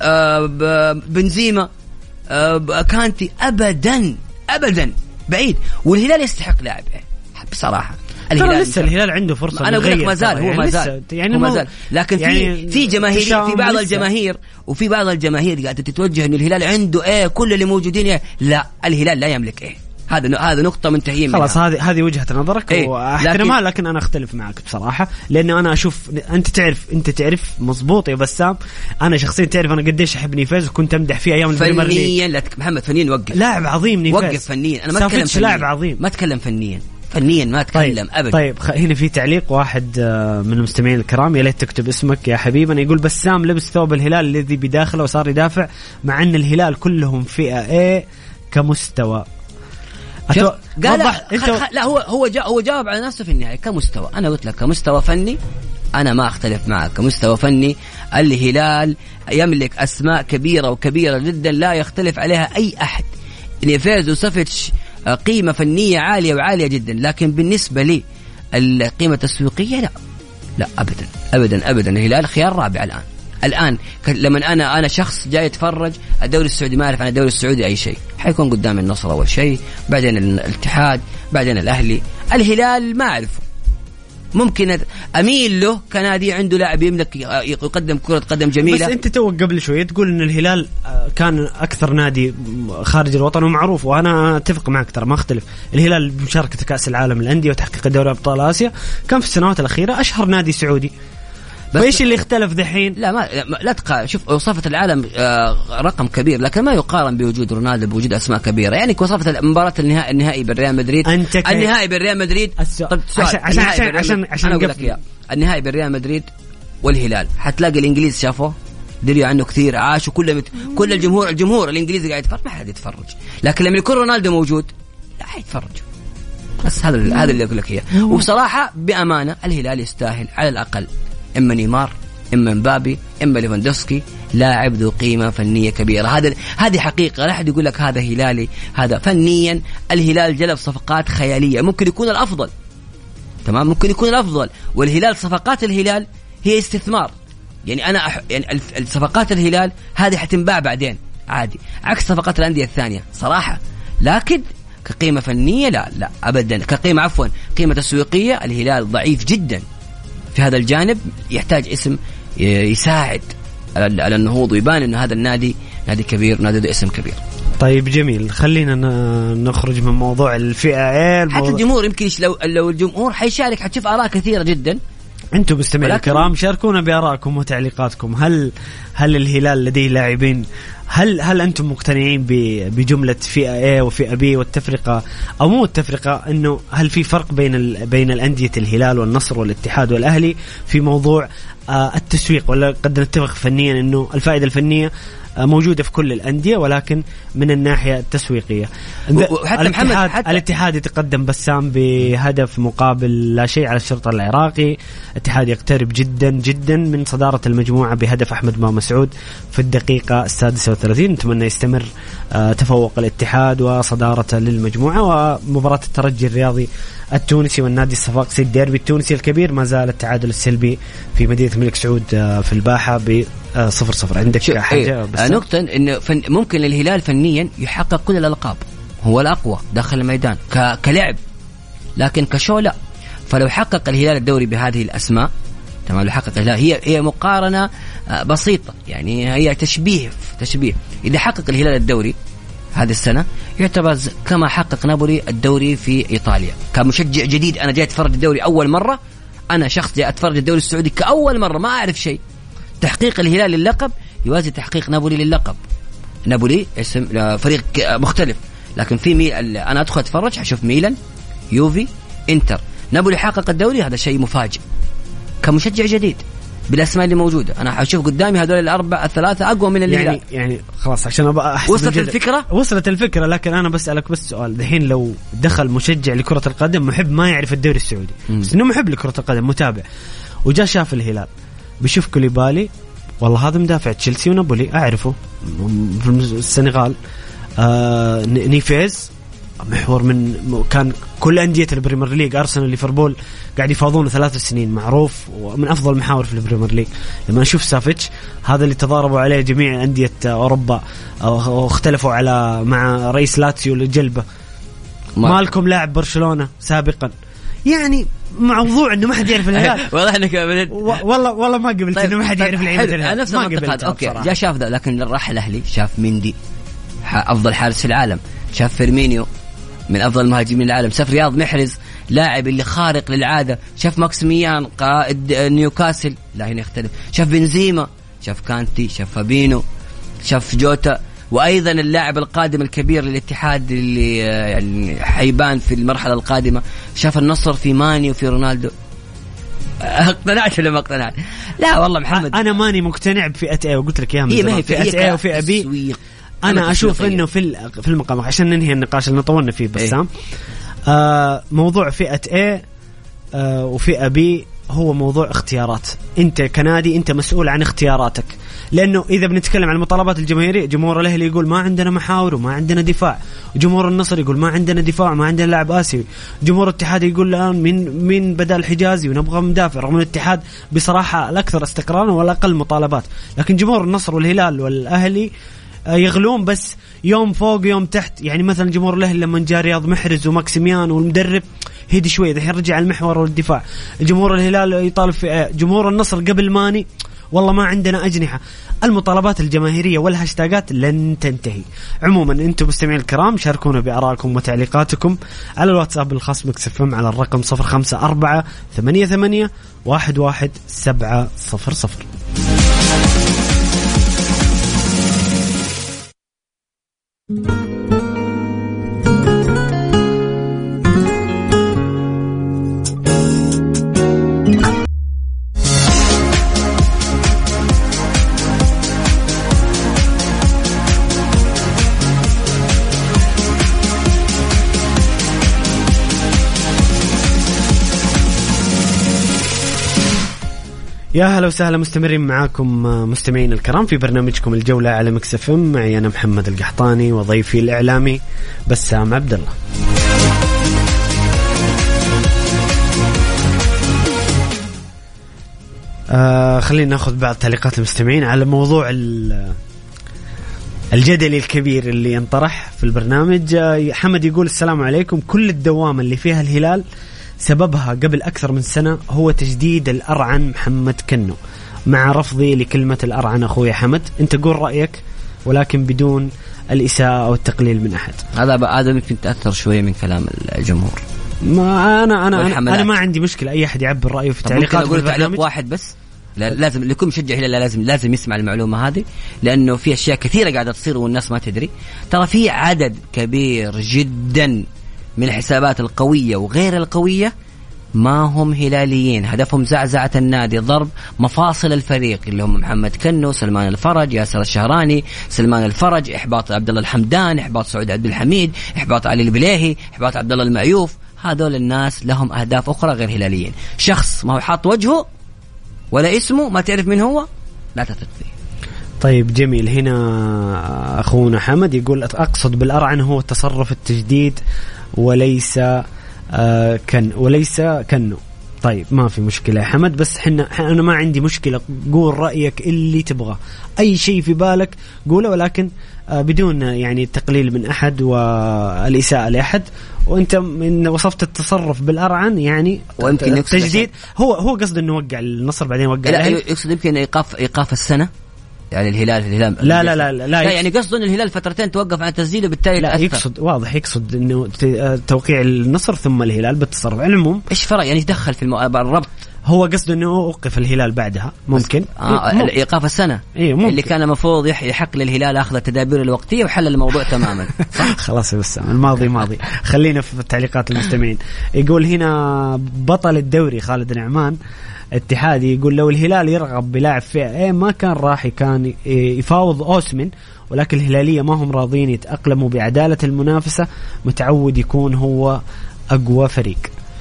آه بنزيما، آه كانتي، أبدا أبدا بعيد. والهلال يستحق لاعب بصراحة. ترى لسه الهلال عنده فرصة. أنا أقول لك ما زال هو ما زال يعني ما زال، لكن يعني في في جماهير، في بعض لسه. الجماهير وفي بعض الجماهير قاعدة تتوجه إنه الهلال عنده إيه، كل اللي موجودين إيه. لا، الهلال لا يملك إيه. هذا هذا نقطة منتهيين منها. خلاص هذه هذه وجهة نظرك إيه؟ واحترمها، لكن, لكن أنا أختلف معك بصراحة، لأنه أنا أشوف أنت تعرف أنت تعرف مظبوط يا بسام. أنا شخصيا تعرف أنا قديش أحب نيفيز وكنت أمدح فيه أيام البريمير ليج. فنيا لا محمد، فنيا وقف، لاعب عظيم نيفيز، وقف فنيا. أنا ما أتكلم لاعب عظيم، ما أتكلم فنيا، فنيا ما أتكلم. طيب أبدا. طيب هنا في تعليق واحد من المستمعين الكرام، يا ليت تكتب اسمك يا حبيبنا، يقول بسام لبس ثوب الهلال الذي بداخله وصار يدافع مع أن الهلال كلهم فئة A كمستوى. قال لا, لا هو هو جا هو جاوب على نفسه في النهاية كمستوى. أنا قلت لك كمستوى فني أنا ما أختلف معك. كمستوى فني الهلال يملك أسماء كبيرة وكبيرة جدا لا يختلف عليها أي أحد. نيفيز وسافيتش قيمة فنية عالية وعالية جدا، لكن بالنسبة لي القيمة التسويقية لا لا أبدا أبدا أبدا. الهلال خيار رابع الآن. الآن لما أنا أنا شخص جاي يتفرج الدوري السعودي، ما أعرف عن الدوري السعودي أي شيء، حيكون قدام النصر أول شيء، بعدين الاتحاد، بعدين الأهلي. الهلال ما أعرفه، ممكن أميل له كنادي عنده لاعب يملك يقدم كرة قدم جميلة. بس أنت تو قبل شوي تقول إن الهلال كان أكثر نادي خارج الوطن ومعروف، وأنا أتفق معك ترى ما أختلف. الهلال بمشاركة كأس العالم للأندية وتحقيق دوري أبطال آسيا كان في السنوات الأخيرة أشهر نادي سعودي. فايش اللي اختلف دحين؟ لا ما لا تقارن. شوف وصفة العالم آه رقم كبير، لكن ما يقارن بوجود رونالدو، بوجود اسماء كبيرة. يعني وصفة مباراة النهائي النهائي بالريال مدريد، النهائي بالريال مدريد. طب عشان عشان عشان عشان, عشان اقول لك يا النهائي بالريال مدريد والهلال، حتلاقي الانجليز شافوه دريوا عنه كثير، عاشوا كل مت... كل الجمهور الجمهور الانجليزي قاعد يتفرج، ما حد يتفرج. لكن لما يكون رونالدو موجود لا حيتفرج. بس هذا هذا اللي اقول لك اياه. وبصراحة بأمانة الهلال يستاهل على الأقل إما نيمار، إما مبابي، إما ليفاندوفسكي، لاعب ذو قيمة فنية كبيرة. هذا هذه حقيقة. لا أحد يقول لك هذا هلالي. هذا فنيا الهلال جلب صفقات خيالية، ممكن يكون الأفضل، تمام، ممكن يكون الأفضل. والهلال صفقات الهلال هي استثمار. يعني أنا أح... يعني الصفقات الهلال هذه حتنباع بعدين عادي، عكس صفقات الأندية الثانية صراحة. لكن كقيمة فنية لا لا أبدا. كقيمة عفوا قيمة تسويقية الهلال ضعيف جدا في هذا الجانب. يحتاج اسم يساعد على النهوض ويبان إنه هذا النادي نادي كبير، نادي ذو اسم كبير. طيب جميل، خلينا نخرج من موضوع الفئة ايه. حتى الجمهور يمكن لو لو الجمهور حيشارك حتشوف آراء كثيرة جدا. أنتم مستمعين الكرام شاركونا بآرائكم وتعليقاتكم. هل هل الهلال لديه لاعبين؟ هل هل أنتم مقتنعين بجملة فئة A وفئة B والتفرقة أو مو التفرقة؟ إنه هل في فرق بين ال بين الأندية الهلال والنصر والاتحاد والأهلي في موضوع آه التسويق، ولا قد نتفق فنيا إنه الفائدة الفنية موجودة في كل الأندية ولكن من الناحية التسويقية؟ وحتى الاتحاد, حتى الاتحاد يتقدم بسام بهدف مقابل لا شيء على الشرطة العراقي. الاتحاد يقترب جدا جدا من صدارة المجموعة بهدف أحمد بن مسعود في الدقيقة السادسة والثلاثين. نتمنى يستمر تفوق الاتحاد وصدارته للمجموعة. ومباراة الترجي الرياضي التونسي والنادي الصفاقسي الديربي التونسي الكبير ما زال التعادل السلبي في مدينة الملك سعود في الباحة بصفر صفر. عندك حاجة؟ إيه نقطة إنه فن ممكن الهلال فنيا يحقق كل الألقاب، هو الأقوى داخل الميدان ك... كلعب، لكن كشو لا. فلو حقق الهلال الدوري بهذه الأسماء تمام اللي حقق الهلال. هي هي مقارنة بسيطة يعني، هي تشبيه تشبيه اللي حقق الهلال الدوري هذه السنة يعتبر كما حقق نابولي الدوري في إيطاليا. كمشجع جديد أنا جاي أتفرج الدوري أول مرة، أنا شخص جاي أتفرج الدوري السعودي كأول مرة ما أعرف شيء، تحقيق الهلال للقب يوازي تحقيق نابولي للقب. نابولي اسم فريق مختلف، لكن في مي... أنا أدخل أتفرج أشوف ميلان يوفي إنتر. نابولي حقق الدوري، هذا شيء مفاجئ كمشجع جديد بالأسماء اللي موجودة. أنا أشوف قدامي هذول الأربع الثلاثة أقوى من الهلال. يعني يعني خلاص عشان أبغى أحسب وصلت الفكرة وصلت الفكرة لكن أنا بسألك بس سؤال دحين، لو دخل مشجع لكرة القدم محب ما يعرف الدوري السعودي م. بس إنه محب لكرة القدم متابع وجاء شاف الهلال، بيشوف كوليبالي والله هذا مدافع تشيلسي ونابولي أعرفه في السنغال، آه نيفيز محور من كان كل أندية البريمير ليج، أرسنال ليفربول قاعد يفاوضونه ثلاث سنين، معروف ومن أفضل المحاور في البريمير ليج. لما نشوف سافيتش هذا اللي تضاربوا عليه جميع أندية أوروبا واختلفوا على مع رئيس لاتسيو لجلبه، مالكم لاعب برشلونة سابقا، يعني موضوع انه ما حد يعرف الهلال والله انك والله والله ما قبلت انه ما حد يعرف الهلال، نفس المنطقة. اوكي جاء شاف ذا، لكن راح الاهلي شاف مندي افضل حارس في العالم، شاف فيرمينيو من افضل المهاجمين العالم، شاف رياض محرز لاعب اللي خارق للعاده، شاف ماكسيميان قائد نيوكاسل، لا هنا يختلف، شاف بنزيما، شاف كانتي، شاف فابينو، شاف جوتا، وايضا اللاعب القادم الكبير للاتحاد اللي يعني حيبان في المرحله القادمه، شاف النصر في ماني وفي رونالدو. اقتنعت ولا ما اقتنعت؟ لا والله محمد انا ماني مقتنع بفئه ايه، وقلت لك اياها من زمان، فئه ايه وفئه بي. انا اشوف انه في في المقام عشان ننهي النقاش اللي طولنا فيه بسام، آه موضوع فئه ايه آه وفئه بي هو موضوع اختيارات. انت كنادي انت مسؤول عن اختياراتك، لانه اذا بنتكلم عن المطالبات الجماهيريه، جمهور الاهلي يقول ما عندنا محاور وما عندنا دفاع، وجمهور النصر يقول ما عندنا دفاع وما عندنا لاعب اسيوي، جمهور الاتحاد يقول الان من من بدل حجازي ونبغى مدافع، رغم ان الاتحاد بصراحه الاكثر استقرارا والاقل مطالبات، لكن جمهور النصر والهلال والاهلي يغلون بس يوم فوق يوم تحت. يعني مثلا جمهور الاهلي لما جاء رياض محرز وماكسيميان والمدرب هيدي شوي، الحين رجع المحور والدفاع. جمهور الهلال يطالب في، جمهور النصر قبل ماني والله ما عندنا أجنحة. المطالبات الجماهيرية والهاشتاجات لن تنتهي. عموما انتم مستمعين الكرام شاركونا بآرائكم وتعليقاتكم على الواتساب الخاص مكس اف ام على الرقم صفر خمسة أربعة ثمانية ثمانية واحد واحد سبعة صفر صفر. يا هلا وسهلا، مستمرين معاكم مستمعين الكرام في برنامجكم الجولة على مكس اف ام، معي أنا محمد القحطاني وضيفي الإعلامي بسام عبد الله. آه خلينا ناخذ بعض تعليقات المستمعين على موضوع الجدلي الكبير اللي ينطرح في البرنامج. آه حمد يقول السلام عليكم، كل الدوامة اللي فيها الهلال سببها قبل أكثر من سنة هو تجديد الأرعن محمد كنو، مع رفضي لكلمة الأرعن أخوي حمد. أنت قول رأيك ولكن بدون الإساءة أو التقليل من أحد. هذا هذا يمكن تأثر شوية من كلام الجمهور. ما أنا أنا أنا, أنا ما عندي مشكلة أي أحد يعبر رأيه في تعليقات. أقول تعليق واحد بس، لازم لكل مشجع هلال لازم لازم يسمع المعلومة هذه، لأنه في أشياء كثيرة قاعدة تصير والناس ما تدري. ترى في عدد كبير جدا من الحسابات القوية وغير القوية ما هم هلاليين، هدفهم زعزعة النادي، ضرب مفاصل الفريق، اللي هم محمد كنو، سلمان الفرج، ياسر الشهراني، سلمان الفرج، إحباط عبد الله الحمدان، إحباط سعود عبد الحميد، إحباط علي البليهي، إحباط عبد الله المعيوف. هذول الناس لهم أهداف أخرى غير هلاليين. شخص ما هو حاط وجهه ولا اسمه ما تعرف من هو لا تثق فيه. طيب جميل. هنا أخونا حمد يقول أقصد بالأرعن هو تصرف التجديد وليس آه كن وليس كنو. طيب ما في مشكلة يا حمد، بس حنا أنا ما عندي مشكلة، قول رأيك اللي تبغى، أي شيء في بالك قوله، ولكن آه بدون يعني تقليل من أحد والإساءة لأحد، وانت من وصفت التصرف بالأرعن يعني ويمكن تجديد. هو هو قصده انه وقع النصر بعدين وقع لا يقصد يمكن ايقاف ايقاف السنه يعني الهلال الهلال لا لا لا لا, لا يعني قصده ان الهلال فترتين توقف عن تسجيله بالتالي لا تأثر. يقصد واضح يقصد انه توقيع النصر ثم الهلال بالتصرف. على العموم ايش فرق يعني يدخل في المو... الربط؟ هو قصده انه اوقف الهلال بعدها ممكن آه ممكن. ايقاف السنه إيه اللي كان المفروض يحق للهلال اخذ التدابير الوقتيه وحل الموضوع تماما. خلاص بس الماضي ماضي. خلينا في تعليقات المستمعين. يقول هنا بطل الدوري خالد نعمان اتحادي يقول لو الهلال يرغب بلاعب فئة ايه ما كان راح كان يفاوض أوسمن، ولكن الهلالية ما هم راضين يتأقلموا بعدالة المنافسة، متعود يكون هو أقوى فريق.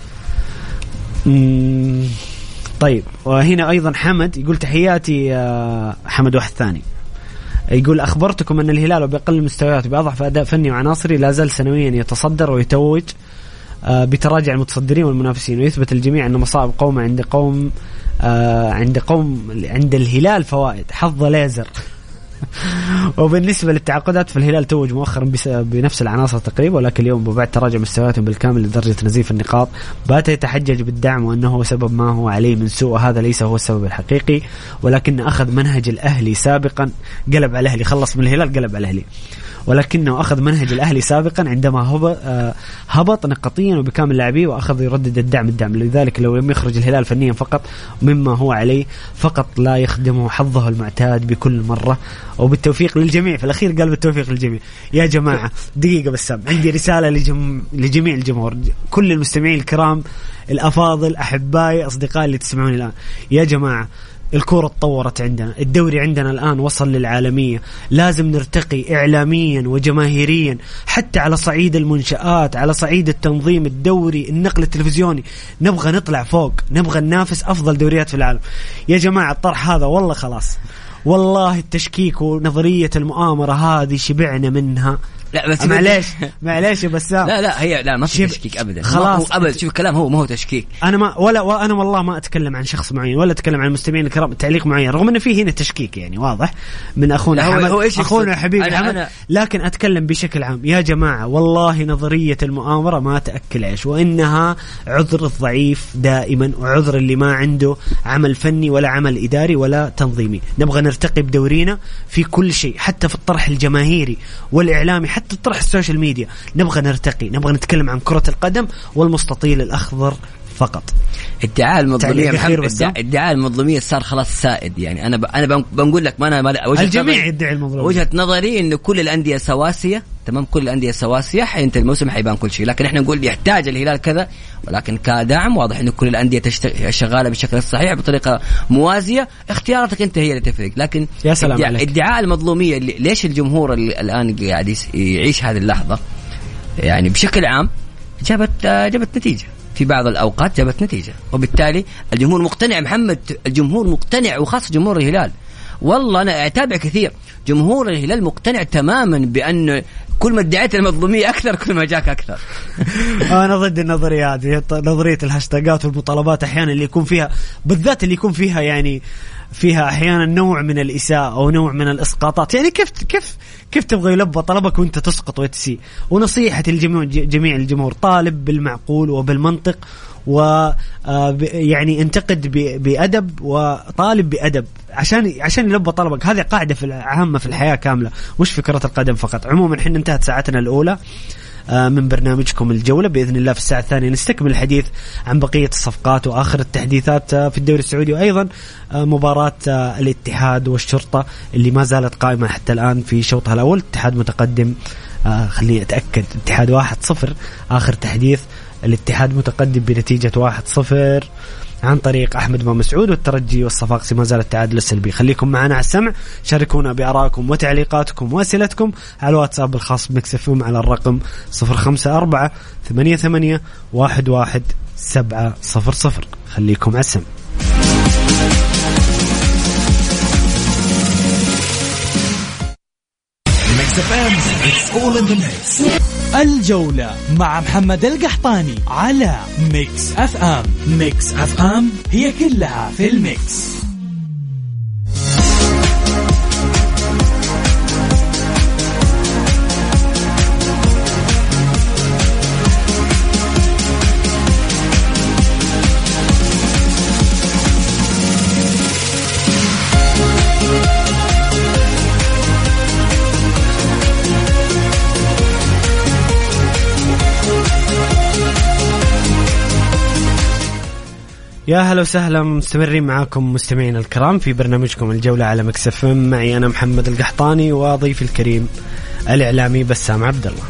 طيب وهنا أيضا حمد يقول تحياتي حمد واحد ثاني يقول أخبرتكم أن الهلال وبأقل المستويات بأضعف أداء فني وعناصري لا زال سنويا يتصدر ويتوج بتراجع المتصدرين والمنافسين، ويثبت الجميع أن مصائب قوم عند قوم عند قوم عند الهلال فوائد حظ ليزر. وبالنسبة للتعاقدات فالهلال توج مؤخرا بنفس العناصر تقريبا، ولكن اليوم بعد تراجع مستوياتهم بالكامل لدرجة نزيف النقاط بات يتحجج بالدعم وأنه هو سبب ما هو عليه من سوء. هذا ليس هو السبب الحقيقي، ولكن أخذ منهج الأهلي سابقا قلب على الأهلي، خلص من الهلال قلب على الأهلي، ولكنه أخذ منهج الأهلي سابقا عندما هبط, هبط نقطيا وبكامل لاعبيه وأخذ يردد الدعم الدعم لذلك لو لم يخرج الهلال فنيا فقط مما هو عليه فقط لا يخدمه حظه المعتاد بكل مرة. وبالتوفيق للجميع. في الأخير قال بالتوفيق للجميع. يا جماعة دقيقة بس عندي رسالة لجم... لجميع الجمهور، كل المستمعين الكرام الأفاضل أحبائي أصدقائي اللي تسمعوني الآن، يا جماعة الكرة تطورت عندنا، الدوري عندنا الآن وصل للعالمية، لازم نرتقي إعلاميا وجماهيريا حتى على صعيد المنشآت، على صعيد التنظيم الدوري، النقل التلفزيوني، نبغى نطلع فوق، نبغى ننافس أفضل دوريات في العالم. يا جماعة الطرح هذا والله خلاص، والله التشكيك ونظرية المؤامرة هذه شبعنا منها. لا بس معليش معليش يا بسام. لا لا هي لا ما في تشكيك ابدا خلاص ابدا. شوف الكلام هو ما هو تشكيك. انا ما ولا وانا والله ما اتكلم عن شخص معين ولا اتكلم عن المستمعين الكرام تعليق معين، رغم ان في هنا تشكيك يعني واضح من اخونا حمد اخونا حبيبي حمد، لكن اتكلم بشكل عام. يا جماعه والله نظريه المؤامره ما تاكل عيش، وانها عذر الضعيف دائما وعذر اللي ما عنده عمل فني ولا عمل اداري ولا تنظيمي. نبغى نرتقي بدورينا في كل شيء، حتى في الطرح الجماهيري والاعلامي، حتى الطرح السوشيال ميديا نبغى نرتقي، نبغى نتكلم عن كرة القدم والمستطيل الأخضر فقط. ادعاء المظلومية محمد، ادعاء المظلومية صار خلاص سائد. يعني أنا ب... أنا بنقول لك ما أنا ما وجهة الجميع يدعي المظلومية. وجهة نظري إنه كل الأندية سواسية، تمام، كل الأندية سواسية، حينتهي الموسم حيبان كل شيء، لكن إحنا نقول يحتاج الهلال كذا، ولكن كدعم واضح إنه كل الأندية تشتغل شغالة بالشكل الصحيح بطريقة موازية. اختياراتك أنت هي اللي تفرق، لكن يا سلام ادعاء, عليك. ادعاء المظلومية ليش الجمهور اللي الآن قاعد يعيش هذه اللحظة يعني بشكل عام جابت جابت نتيجة في بعض الأوقات، جابت نتيجة، وبالتالي الجمهور مقتنع. محمد الجمهور مقتنع، وخاصة جمهور الهلال. والله أنا أتابع كثير، جمهور الهلال مقتنع تماما بأن كل ما ادعيت المظلومية أكثر كل ما جاك أكثر. أنا ضد النظرية هذه، نظرية الهاشتاجات والمطالبات أحيانا اللي يكون فيها، بالذات اللي يكون فيها يعني فيها أحيانا نوع من الإساءة أو نوع من الإسقاطات. يعني كيف كيف كيف تبغى يلبى طلبك وأنت تسقط وتسيء؟ ونصيحة الجميع جميع الجمهور، طالب بالمعقول وبالمنطق، و يعني انتقد بأدب وطالب بأدب عشان عشان يلبى طلبك. هذه قاعدة في عامة في الحياة كاملة، مش في كرة القدم فقط. عموما حين انتهت ساعتنا الأولى من برنامجكم الجولة، بإذن الله في الساعة الثانية نستكمل الحديث عن بقية الصفقات وآخر التحديثات في الدوري السعودي، وأيضا مباراة الاتحاد والشرطة اللي ما زالت قائمة حتى الآن في شوطها الأول. الاتحاد متقدم، خليني أتأكد، الاتحاد واحد صفر آخر تحديث، الاتحاد متقدم بنتيجة واحد صفر عن طريق أحمد بن مسعود، والترجي والصفاقسي ما زال التعادل السلبي. خليكم معنا على السمع، شاركونا بآرائكم وتعليقاتكم وأسئلتكم على الواتساب الخاص بمكس اف ام على الرقم صفر خمسة أربعة ثمانية ثمانية واحد واحد سبعة صفر صفر. خليكم على السمع. الجولة مع محمد القحطاني على ميكس اف ام. ميكس اف ام هي كلها في الميكس. يا هلا وسهلا، مستمرين معاكم مستمعين الكرام في برنامجكم الجولة على مكس اف ام. معي أنا محمد القحطاني وضيفي الكريم الإعلامي بسام عبد الله.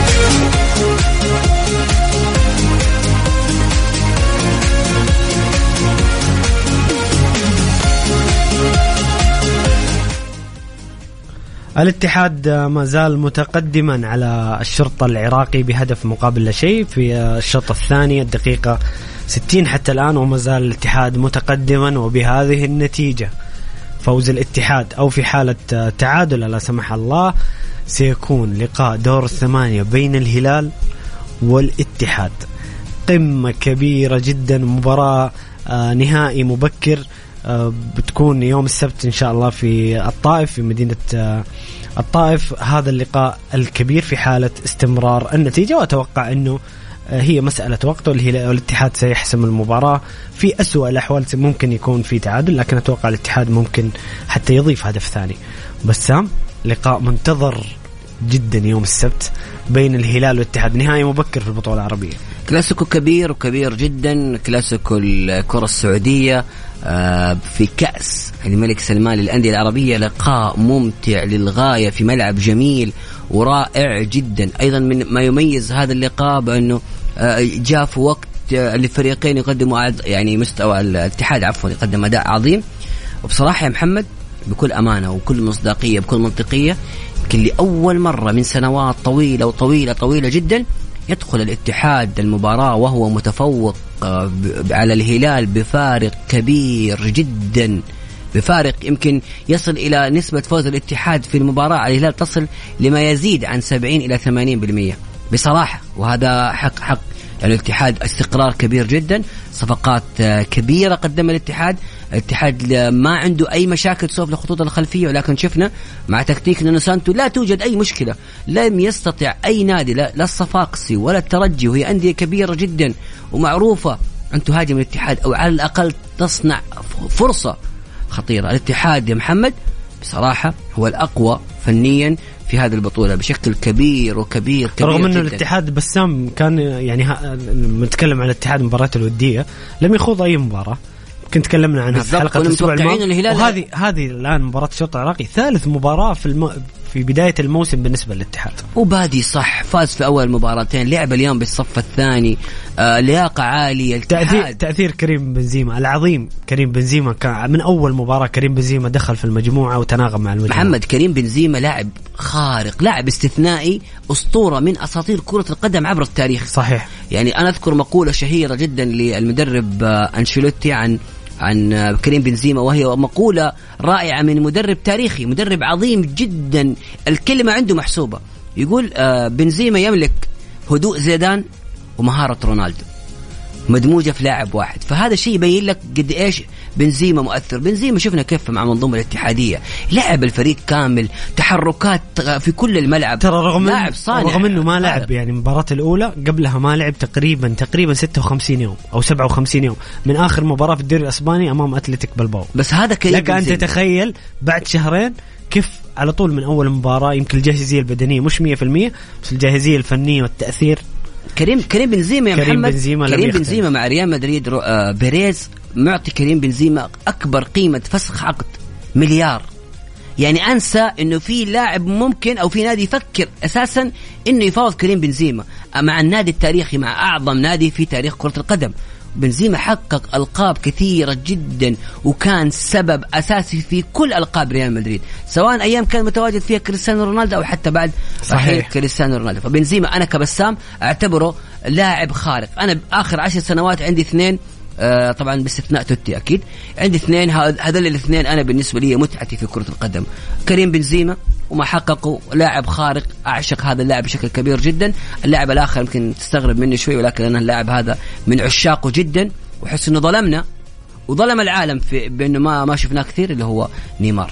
الاتحاد ما زال متقدما على الشرطة العراقي بهدف مقابل لا شيء في الشوط الثاني الدقيقة ستين حتى الآن، وما زال الاتحاد متقدما. وبهذه النتيجة فوز الاتحاد أو في حالة تعادل لا سمح الله سيكون لقاء دور الثمانية بين الهلال والاتحاد. قمة كبيرة جدا، مباراة نهائي مبكر بتكون يوم السبت إن شاء الله في الطائف، في مدينة الطائف. هذا اللقاء الكبير في حالة استمرار النتيجة، وأتوقع أنه هي مسألة وقت والاتحاد سيحسم المباراة. في أسوأ الأحوال ممكن يكون في تعادل، لكن أتوقع الاتحاد ممكن حتى يضيف هدف ثاني. بسام، لقاء منتظر جدا يوم السبت بين الهلال والاتحاد، نهائي مبكر في البطولة العربية. كلاسيكو كبير وكبير جدا، كلاسيكو الكرة السعودية في كأس الملك سلمان للأندية العربية. لقاء ممتع للغاية في ملعب جميل ورائع جدا. أيضا من ما يميز هذا اللقاء بأنه جاء في وقت الفريقين يقدموا يعني مستوى الاتحاد عفوا يقدم أداء عظيم. وبصراحة يا محمد بكل أمانة وكل مصداقية بكل منطقية، يمكن لأول مرة من سنوات طويلة وطويلة طويلة جدا يدخل الاتحاد المباراة وهو متفوق على الهلال بفارق كبير جدا، بفارق يمكن يصل إلى نسبة فوز الاتحاد في المباراة على الهلال تصل لما يزيد عن سبعين إلى ثمانين بالمئة بصراحة. وهذا حق حق يعني الاتحاد استقرار كبير جدا، صفقات كبيرة قدم الاتحاد. الاتحاد ما عنده أي مشاكل سوف للخطوط الخلفية، ولكن شفنا مع تكتيك نونو سانتو لا توجد أي مشكلة. لم يستطع أي نادي لا الصفاقسي ولا الترجي، وهي أندية كبيرة جدا ومعروفة أن تهاجم الاتحاد أو على الأقل تصنع فرصة خطيرة. الاتحاد يا محمد بصراحة هو الأقوى فنيا في هذه البطولة بشكل كبير وكبير كبير رغم أنه جداً. الاتحاد بسام كان يعني نتكلم عن الاتحاد مباراة الودية لم يخوض أي مباراة، كنت تكلمنا عنها في حلقة الأسبوع الماضي، وهذه هذه الآن مباراة الشوط العراقي ثالث مباراة في الم... في بداية الموسم بالنسبة للاتحاد. وبادي صح، فاز في أول مباراتين، لعب اليوم بالصف الثاني، آه لياقة عالية. تأثير, تأثير كريم بنزيما العظيم. كريم بنزيما كان من أول مباراة كريم بنزيما دخل في المجموعة وتناغم مع المجموعة. محمد كريم بنزيما لاعب خارق، لاعب استثنائي، أسطورة من أساطير كرة القدم عبر التاريخ. صحيح. يعني أنا أذكر مقولة شهيرة جدا للمدرب أنشيلوتي عن عن كريم بنزيما، وهي مقولة رائعة من مدرب تاريخي، مدرب عظيم جدا، الكلمة عنده محسوبة. يقول بنزيما يملك هدوء زيدان ومهارة رونالدو مدموجة في لاعب واحد. فهذا الشيء يبين لك قد إيش بنزيما مؤثر. بنزيما شفنا كيف مع منظومة الاتحادية لعب الفريق كامل، تحركات في كل الملعب. ترى رغم لاعب صانع، رغم إنه ما لعب يعني المباراة الأولى قبلها ما لعب تقريبا تقريبا ستة وخمسين يوم أو سبعة وخمسين يوم من آخر مباراة في الدوري الإسباني أمام أتلتيك بلباو. بس هذا كريم لك أن تتخيل بعد شهرين كيف على طول من أول مباراة. يمكن الجاهزية البدنية مش مية في المية، بس الجاهزية الفنية والتأثير. كريم كريم بنزيما يا كريم محمد بنزيما كريم بنزيما مع ريال مدريد آه بيريز معطي كريم بنزيما أكبر قيمة فسخ عقد مليار. يعني أنسى إنه في لاعب ممكن أو في نادي يفكر أساسا إنه يفاوض كريم بنزيما مع النادي التاريخي، مع أعظم نادي في تاريخ كرة القدم. بنزيما حقق ألقاب كثيرة جدا وكان سبب أساسي في كل ألقاب ريال مدريد، سواء أيام كان متواجد فيها كريستيانو رونالدو أو حتى بعد رحيل كريستيانو رونالدو. فبنزيما أنا كبسام أعتبره لاعب خارق. أنا آخر عشر سنوات عندي اثنين آه طبعا باستثناء توتي أكيد، عندي اثنين، هذول الاثنين أنا بالنسبة لي متعتي في كرة القدم. كريم بنزيما وما حققه لاعب خارق، أعشق هذا اللاعب بشكل كبير جدا. اللاعب الآخر يمكن تستغرب مني شوي، ولكن أنا اللاعب هذا من عشاقه جدا، وحس إنه ظلمنا وظلم العالم في بأنه ما ما شفناه كثير، اللي هو نيمار.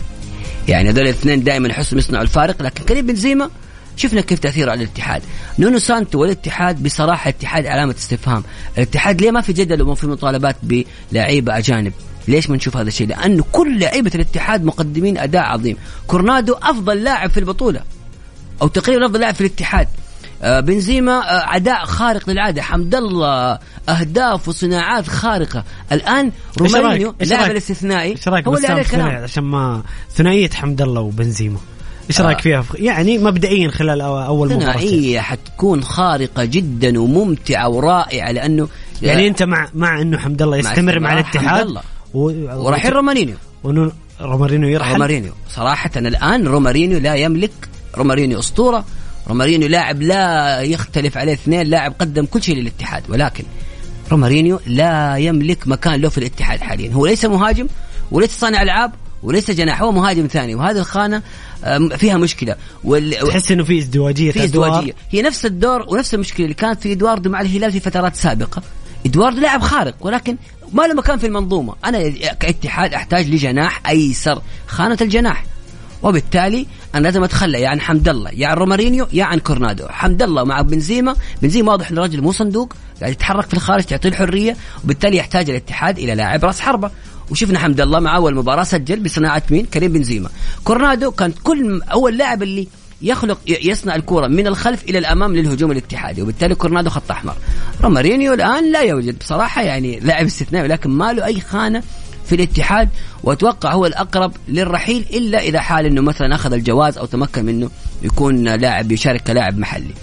يعني هذول الاثنين دائما يحسوا يصنعوا الفارق، لكن كريم بنزيما شفنا كيف تأثيره على الاتحاد. نونو سانتو والاتحاد بصراحة الاتحاد علامة استفهام. الاتحاد ليه ما في جدل وما في مطالبات بلاعيبة أجانب؟ ليش ما نشوف هذا الشيء؟ لأنه كل لعيبة الاتحاد مقدمين أداء عظيم. كورنادو أفضل لاعب في البطولة أو تقريبا أفضل لاعب في الاتحاد. بنزيما عداء خارق للعادة، حمد الله أهداف وصناعات خارقة. الآن رومارينيو اللاعب الاستثنائي هو اللي عليه كلام، عشان ما ثنائية حمد الله وبنزيما ايش رايك فيها؟ يعني مبدئيا خلال اول مباراة ثنائية حتكون خارقة جدا وممتعة ورائعة، لانه يعني انت مع مع انه حمد الله يستمر مع, مع الاتحاد و... ورحيل رومارينيو وانه رومارينيو يرحل. رومارينيو صراحة الآن رومارينيو لا يملك، رومارينيو أسطورة، رومارينيو لاعب لا يختلف عليه اثنين، لاعب قدم كل شيء للاتحاد، ولكن رومارينيو لا يملك مكان له في الاتحاد حاليا. هو ليس مهاجم وليس صانع ألعاب وليس جناح، هو مهاجم ثاني، وهذه الخانة فيها مشكلة. وال... تحس إنه في ازدواجية، في ازدواجية. هي نفس الدور ونفس المشكلة اللي كانت في إدواردو مع الهلال في فترات سابقة. إدواردو لاعب خارق ولكن ما له مكان في المنظومة. أنا كاتحاد أحتاج لجناح أيسر، خانة الجناح، وبالتالي أنا لازم أتخلى يا عن حمد الله يا عن رومارينيو يا عن كورنادو. حمد الله مع بنزيما، بنزيما واضح إنه رجل مو صندوق، قاعد يتحرك في الخارج، تعطيه الحرية، وبالتالي يحتاج الاتحاد إلى لاعب رأس حربة. وشفنا حمد الله مع أول مباراة سجل بصناعة مين؟ كريم بنزيما. كورنادو كان كل أول لاعب اللي يخلق يصنع الكرة من الخلف إلى الأمام للهجوم الاتحادي، وبالتالي كورنادو خط أحمر. رومارينيو الآن لا يوجد بصراحة، يعني لاعب استثنائي ولكن ما له أي خانة في الاتحاد، وأتوقع هو الأقرب للرحيل إلا إذا حال إنه مثلا أخذ الجواز أو تمكن منه يكون لاعب يشارك كلاعب محلي.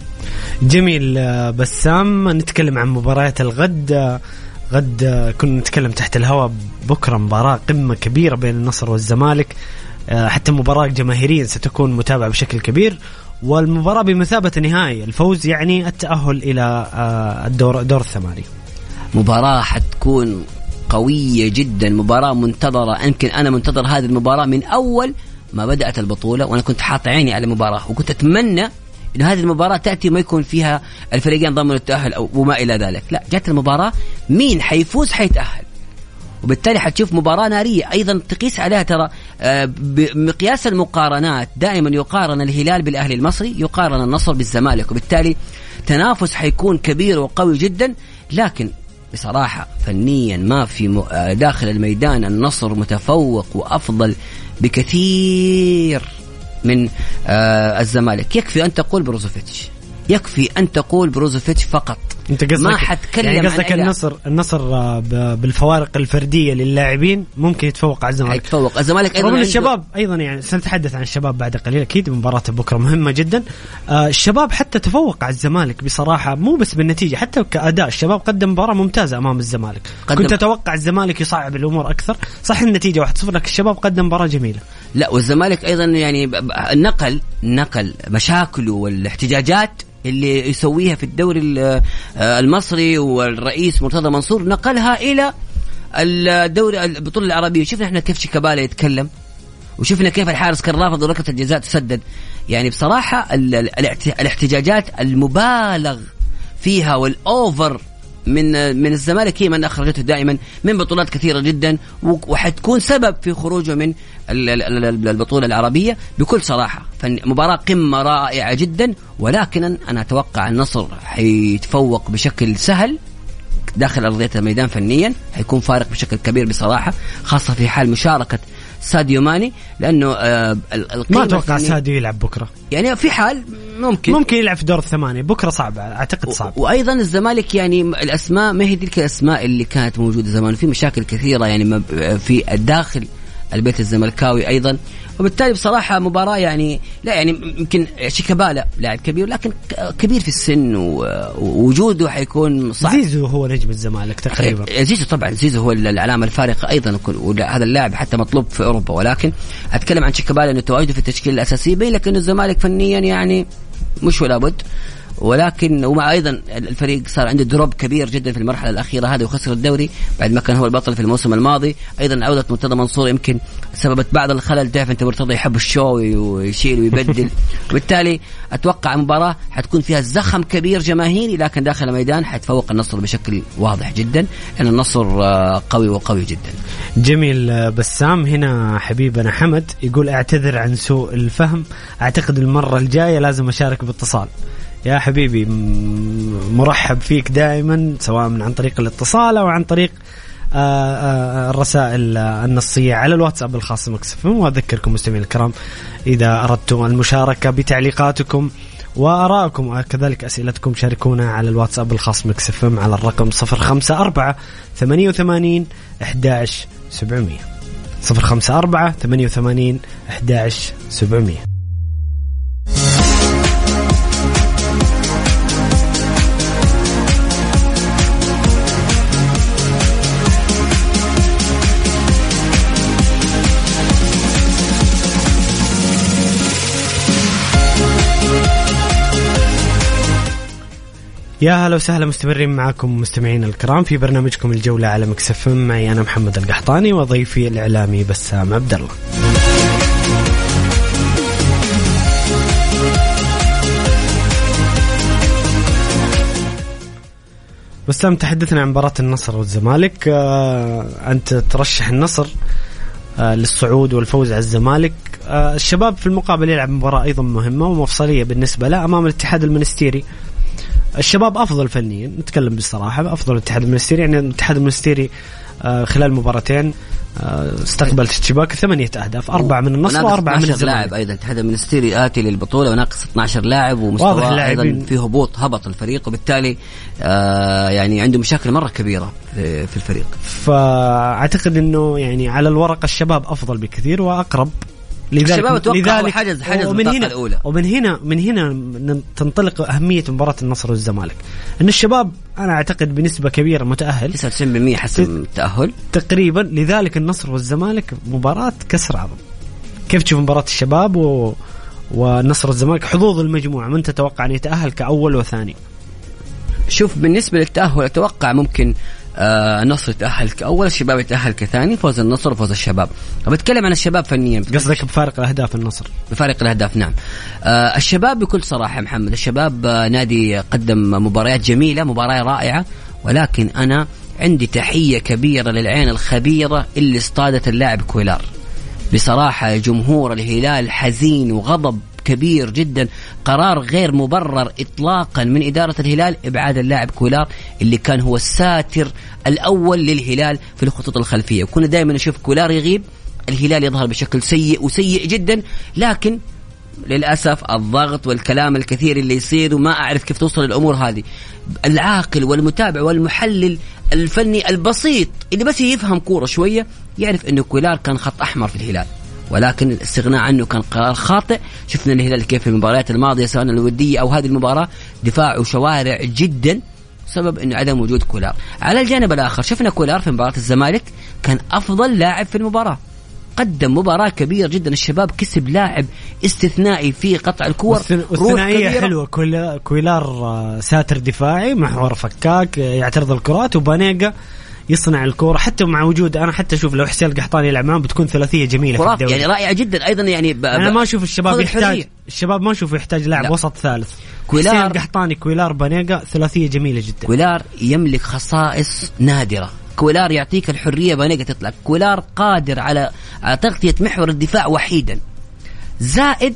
جميل بسام، نتكلم عن مباريات الغد. غد كنا نتكلم تحت الهواء، بكرة مباراة قمة كبيرة بين النصر والزمالك، حتى مباراة جماهيريا ستكون متابعة بشكل كبير، والمباراة بمثابة نهائي، الفوز يعني التأهل إلى الدور دور الثمانية. مباراة حتكون قوية جدا، مباراة منتظرة، يمكن أنا منتظر هذه المباراة من أول ما بدأت البطولة، وأنا كنت حاط عيني على المباراة، وكنت أتمنى إن هذه المباراة تأتي ما يكون فيها الفريقين ضمنوا التأهل أو وما إلى ذلك، لا، جات المباراة مين حيفوز حيتأهل، وبالتالي حتشوف مباراة نارية. أيضا تقيس عليها ترى بمقياس المقارنات دائما يقارن الهلال بالأهلي المصري، يقارن النصر بالزمالك، وبالتالي تنافس حيكون كبير وقوي جدا. لكن بصراحة فنيا ما في داخل الميدان النصر متفوق وأفضل بكثير من الزمالك. يكفي أن تقول بروزوفيتش، يكفي أن تقول بروزوفيتش فقط. انت قصدك ما حتكلم يعني قصدك النصر النصر بالفوارق الفرديه للاعبين ممكن يتفوق على الزمالك، يتفوق الزمالك ايضا. رغم الشباب ايضا يعني سنتحدث عن الشباب بعد قليل، اكيد مباراه بكره مهمه جدا. آه الشباب حتى تفوق على الزمالك بصراحه، مو بس بالنتيجه، حتى كاداء الشباب قدم مباراه ممتازه امام الزمالك. كنت اتوقع الزمالك يصعب الامور اكثر، صح النتيجه واحد صفر، لكن الشباب قدم مباراه جميله. لا، والزمالك ايضا يعني نقل نقل مشاكله والاحتجاجات اللي يسويها في الدوري المصري، والرئيس مرتضى منصور نقلها إلى الدوري البطولة العربية. شفنا احنا كيف شيكابالا يتكلم، وشفنا كيف الحارس كان رافض وركلة الجزاء تسدد. يعني بصراحة الاحتجاجات المبالغ فيها والأوفر من من الزمالك هي من أخرجته دائما من بطولات كثيرة جدا، وحتكون سبب في خروجه من البطولة العربية بكل صراحة. فمباراة قمة رائعة جدا، ولكن أنا أتوقع النصر حيتفوق بشكل سهل داخل أرضية الميدان فنيا، حيكون فارق بشكل كبير بصراحة، خاصة في حال مشاركة ساديو ماني، لأنه آه ما أتوقع ساديو يلعب بكرة، يعني في حال ممكن ممكن يلعب في دور الثمانية بكرة، صعب أعتقد صعب. وأيضا الزمالك يعني الأسماء ما هي تلك الأسماء اللي كانت موجودة زمان، في مشاكل كثيرة يعني في الداخل البيت الزملكاوي أيضا، وبالتالي بصراحة مباراة يعني لا يعني يمكن شيكابالا لاعب كبير لكن كبير في السن ووجوده حيكون صعب. زيزو هو نجم الزمالك تقريبا. زيزو طبعا، زيزو هو العلامة الفارقة أيضا، وهذا اللاعب حتى مطلوب في أوروبا، ولكن أتكلم عن شيكابالا إنه تواجده في التشكيل الأساسي بين، لكن الزمالك فنيا يعني مش ولا بد. ولكن ومع أيضا الفريق صار عنده دروب كبير جدا في المرحلة الأخيرة هذه، وخسر الدوري بعد ما كان هو البطل في الموسم الماضي. أيضا عودة مرتضى منصور يمكن سببت بعض الخلل، تعرف أنت مرتضى يحب الشو ويشيل ويبدل وبالتالي أتوقع مباراة حتكون فيها زخم كبير جماهيري، لكن داخل الميدان حيتفوق النصر بشكل واضح جدا، لأن النصر قوي وقوي جدا. جميل بسام. هنا حبيبنا حمد يقول اعتذر عن سوء الفهم، أعتقد المرة الجاية لازم أشارك باتصال. يا حبيبي مرحب فيك دائما، سواء من عن طريق الاتصال أو عن طريق الرسائل النصية على الواتساب الخاص مكسف. وأذكركم مستمعين الكرام إذا أردتم المشاركة بتعليقاتكم وآراءكم كذلك أسئلتكم شاركونا على الواتساب الخاص مكس اف ام على الرقم صفر خمسة أربعة ثمانية وثمانين أحد عشر سبعمية صفر خمسة أربعة ثمانية وثمانين أحد عشر سبعمية. يا هلا وسهلا، مستمرين معكم مستمعين الكرام في برنامجكم الجولة على مكس اف ام. معي أنا محمد القحطاني وضيفي الإعلامي بسام عبد الله. بسام، تحدثنا عن مباراة النصر والزمالك. آه أنت ترشح النصر آه للصعود والفوز على الزمالك. آه الشباب في المقابل يلعب مباراة أيضا مهمة ومفصلية بالنسبة له أمام الاتحاد المنستيري. الشباب أفضل فنيا، نتكلم بالصراحة، أفضل الاتحاد المنستيري. يعني الاتحاد المنستيري خلال مباراتين استقبل شباك ثمانية أهداف، أربعة من النصر وأربعة من الزمالك. لاعب أيضا الاتحاد المنستيري آتي للبطولة وناقص اثنا عشر لاعب، ومستوى أيضا في هبوط، هبط الفريق، وبالتالي آه يعني عنده مشاكل مرة كبيرة في الفريق. فأعتقد إنه يعني على الورق الشباب أفضل بكثير وأقرب. لذلك لذلك حجز حجز ومن هنا الأولى. ومن هنا من هنا تنطلق أهمية مباراة النصر والزمالك. إن الشباب أنا أعتقد بنسبة كبيرة متأهل، تسعة وتسعين بالمئة حسب التأهل تقريبا. لذلك النصر والزمالك مباراة كسر عظم. كيف تشوف مباراة الشباب و... والنصر والزمالك حظوظ المجموعة؟ من تتوقع أن يتأهل كأول وثاني؟ شوف، بالنسبة للتأهل أتوقع ممكن آه النصر يتأهل كأول، الشباب يتأهل كثاني، فوز النصر وفوز الشباب. بتكلم عن الشباب فنيا. قصدك بفارق الأهداف النصر؟ بفارق الأهداف، نعم. آه الشباب بكل صراحة محمد، الشباب آه نادي قدم مباريات جميلة، مباراة رائعة، ولكن أنا عندي تحية كبيرة للعين الخبيرة اللي اصطادت اللاعب كويلار. بصراحة جمهور الهلال حزين وغضب كبير جدا، قرار غير مبرر إطلاقا من إدارة الهلال إبعاد اللاعب كويلار اللي كان هو الساتر الأول للهلال في الخطوط الخلفية. وكنا دائما نشوف كويلار يغيب الهلال يظهر بشكل سيء وسيء جدا، لكن للأسف الضغط والكلام الكثير اللي يصير وما أعرف كيف توصل الأمور هذه. العاقل والمتابع والمحلل الفني البسيط اللي بس يفهم كورة شوية يعرف أنه كويلار كان خط أحمر في الهلال، ولكن الاستغناء عنه كان قرار خاطئ. شفنا الهلال كيف في المباريات الماضية سواء الودية أو هذه المباراة دفاعه شوارع جدا سبب أنه عدم وجود كولار. على الجانب الآخر شفنا كولار في مباراة الزمالك كان أفضل لاعب في المباراة، قدم مباراة كبيرة جدا. الشباب كسب لاعب استثنائي في قطع الكور، والثنائية حلوة. كويلار ساتر دفاعي، محور فكاك، يعترض الكرات، وبانيجا يصنع الكورة. حتى مع وجود أنا حتى أشوف لو حسين القحطاني يلعب معهم بتكون ثلاثية جميلة في الدوري، يعني رائعة جدا. أيضا يعني ب... أنا ما أشوف الشباب يحتاج الشباب ما أشوف يحتاج لاعب لا. وسط ثالث. كويلار حسين القحطاني، كويلار، بانيجا، ثلاثية جميلة جدا. كويلار يملك خصائص نادرة. كويلار يعطيك الحرية، بانيجا تطلع. كويلار قادر على تغطية محور الدفاع وحيدا، زائد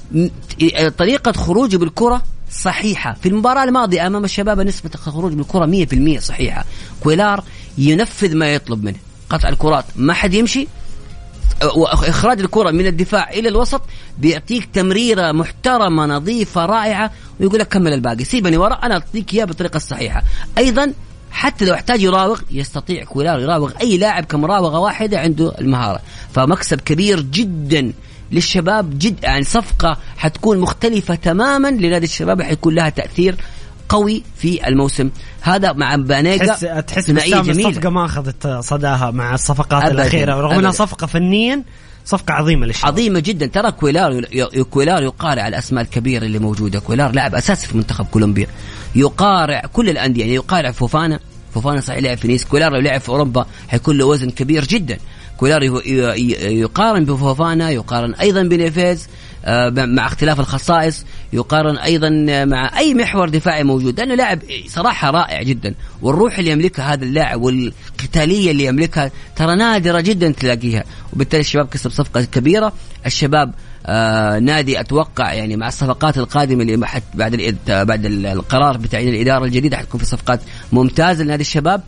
طريقة خروجه بالكرة صحيحة. في المباراة الماضية أمام الشباب نسبة الخروج بالكرة مية بالمية صحيحة. كويلار ينفذ ما يطلب منه، قطع الكرات ما حد يمشي، وإخراج الكرة من الدفاع إلى الوسط، بيعطيك تمريرة محترمة نظيفة رائعة، ويقول لك كمل الباقي، سيبني وراء أنا أعطيك إياه بالطريقة الصحيحة. أيضا حتى لو احتاج يراوغ يستطيع كويلار يراوغ أي لاعب كمراوغة واحدة، عنده المهارة. فمكسب كبير جدا للشباب جد، يعني صفقة حتكون مختلفة تماما لنادي الشباب، حيكون لها تأثير قوي في الموسم هذا مع بانيجا. تحس تحس الصفقة ما أخذت صداها مع الصفقات أبداً الأخيرة، رغم أنها صفقة فنيا صفقة عظيمة للشباب، عظيمة جدا. ترى كويلار كويلار يقارع الأسماء الكبيرة اللي موجودة. كويلار لاعب أساسي في منتخب كولومبيا، يقارع كل الأندية، يعني يقارع فوفانا. فوفانا صحيح لعب في نيس، كويلار لو لعب في أوروبا هيكون له وزن كبير جدا. كويلار يقارن بفوفانا، يقارن أيضا بنيفيز مع اختلاف الخصائص، يقارن أيضا مع أي محور دفاعي موجود، لأنه لاعب صراحة رائع جدا. والروح اللي يملكها هذا اللاعب والقتالية اللي يملكها ترى نادرة جدا تلاقيها. وبالتالي الشباب كسب صفقة كبيرة. الشباب آه نادي أتوقع يعني مع الصفقات القادمة اللي بعد بعد القرار بتاعين الإدارة الجديدة حتكون في صفقات ممتازة لنادي الشباب.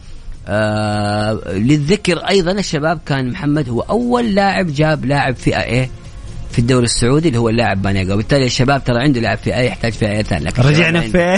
آه للذكر أيضا الشباب كان محمد هو أول لاعب جاب لاعب فئة إيه في الدوري السعودي اللي هو اللاعب بانيجا، وبالتالي الشباب ترى عنده لاعب في اي يحتاج في اي ثاني. رجعنا في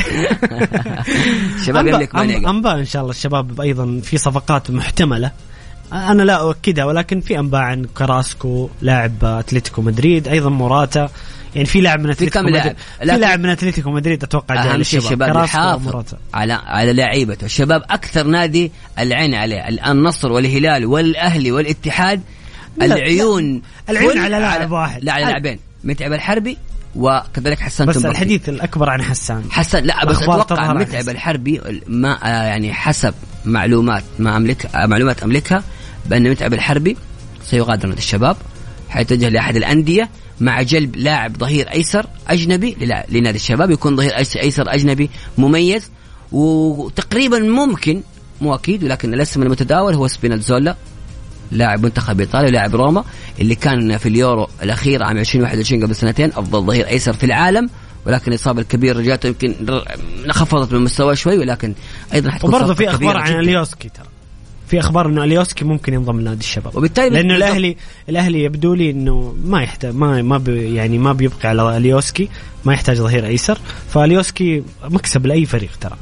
الشباب يملك بانيجا. انباء ان شاء الله الشباب ايضا في صفقات محتمله، انا لا اؤكدها، ولكن في انباء عن كراسكو لاعب اتلتيكو مدريد، ايضا موراتا، يعني في لاعب من اتلتيكو مدريد، في لاعب من اتلتيكو مدريد اتوقع اهم شيء الشباب يحافظ على على لاعيبته. الشباب اكثر نادي العين عليه الان، النصر والهلال والاهلي والاتحاد العيون العيون على لاعب واحد، لا على لاعبين، متعب الحربي وكذلك حسان بس تنبكتي. الحديث الأكبر عن حسان حسان لا بس أتوقع متعب الحربي ما يعني حسب معلومات ما أملك معلومات أملكها بأن متعب الحربي سيغادر نادي الشباب، حيتوجه لأحد الأندية مع جلب لاعب ظهير أيسر أجنبي لنادي الشباب، يكون ظهير أيسر أجنبي مميز، وتقريبا ممكن مو أكيد ولكن الاسم المتداول هو سبينالزولا لاعب منتخب إيطاليا ولاعب روما اللي كان في اليورو الأخير عام عشرين واحد وعشرين قبل سنتين أفضل ظهير أيسر في العالم، ولكن الإصابة الكبيرة رجعته يمكن خفضت من مستواه شوي، ولكن أيضا حتكون وبرضه في أخبار عن اليوسكي، ترى في أخبار إنه اليوسكي ممكن ينضم لنادي الشباب، وبالتالي لأنه الأهلي الأهلي يبدو لي إنه ما يحتاج ما ما بي يعني ما بيبقى على اليوسكي، ما يحتاج ظهير أيسر، فاليوسكي مكسب لأي فريق ترى.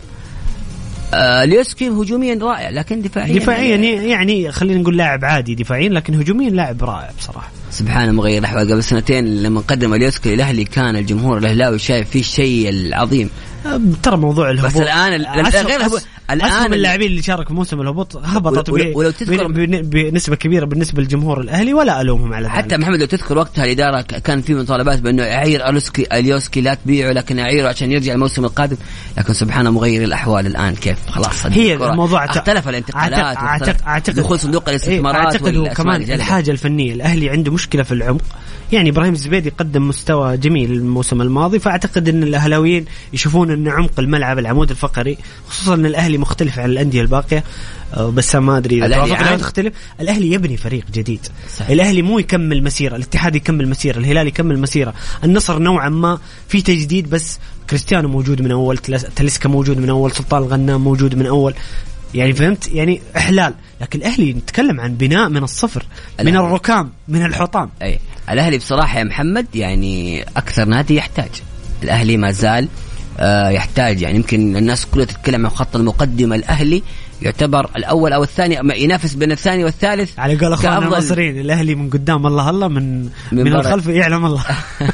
اليوسكي هجوميا رائع لكن دفاعيا دفاعيا يعني خلينا نقول لاعب عادي دفاعيا، لكن هجوميا لاعب رائع بصراحه. سبحان مغير الأحوال. قبل سنتين لما قدم اليوسكي الأهلي كان الجمهور الأهلاوي شايف فيه الشيء العظيم، ترى موضوع الهبوط بس الآن غير الآن اللاعبين اللي شاركوا في موسم الهبوط هبطت ولو تذكر بنسبة كبيرة بالنسبة للجمهور الأهلي، ولا ألومهم على ذلك. حتى محمد لو تذكر وقتها الإدارة كان في مطالبات بأنه أعير اليوسكي اليوسكي لا تبيعه، لكن أعيره عشان يرجع الموسم القادم، لكن سبحان مغير الأحوال الآن كيف خلاص هي الموضوع اختلف الانتقالات أعتقد دخول صندوق الاستثمارات. أعتقد كمان الحاجة الفنية الأهلي عنده مشكلة في العمق، يعني إبراهيم الزبيدي قدم مستوى جميل الموسم الماضي، فأعتقد أن الأهلاويين يشوفون أن عمق الملعب العمود الفقري، خصوصا أن الأهلي مختلف عن الأندية الباقية، بس ما أدري إذا تختلف. الأهلي يبني فريق جديد صحيح. الأهلي مو يكمل مسيرة، الاتحاد يكمل مسيرة، الهلال يكمل مسيرة، النصر نوعا ما في تجديد، بس كريستيانو موجود من أول، تلسكا موجود من أول، سلطان الغنام موجود من أول، يعني فهمت يعني إحلال. لكن الأهلي نتكلم عن بناء من الصفر، من الركام، من الحطام. أي الأهلي بصراحة يا محمد يعني أكثر نادي يحتاج، الأهلي ما زال آه يحتاج، يعني يمكن الناس كلها تتكلم عن خط المقدمة، الأهلي يعتبر الأول أو الثاني، ينافس بين الثاني والثالث على قول أخواننا المصريين، الأهلي من قدام الله الله، من من, من الخلف يعلم الله.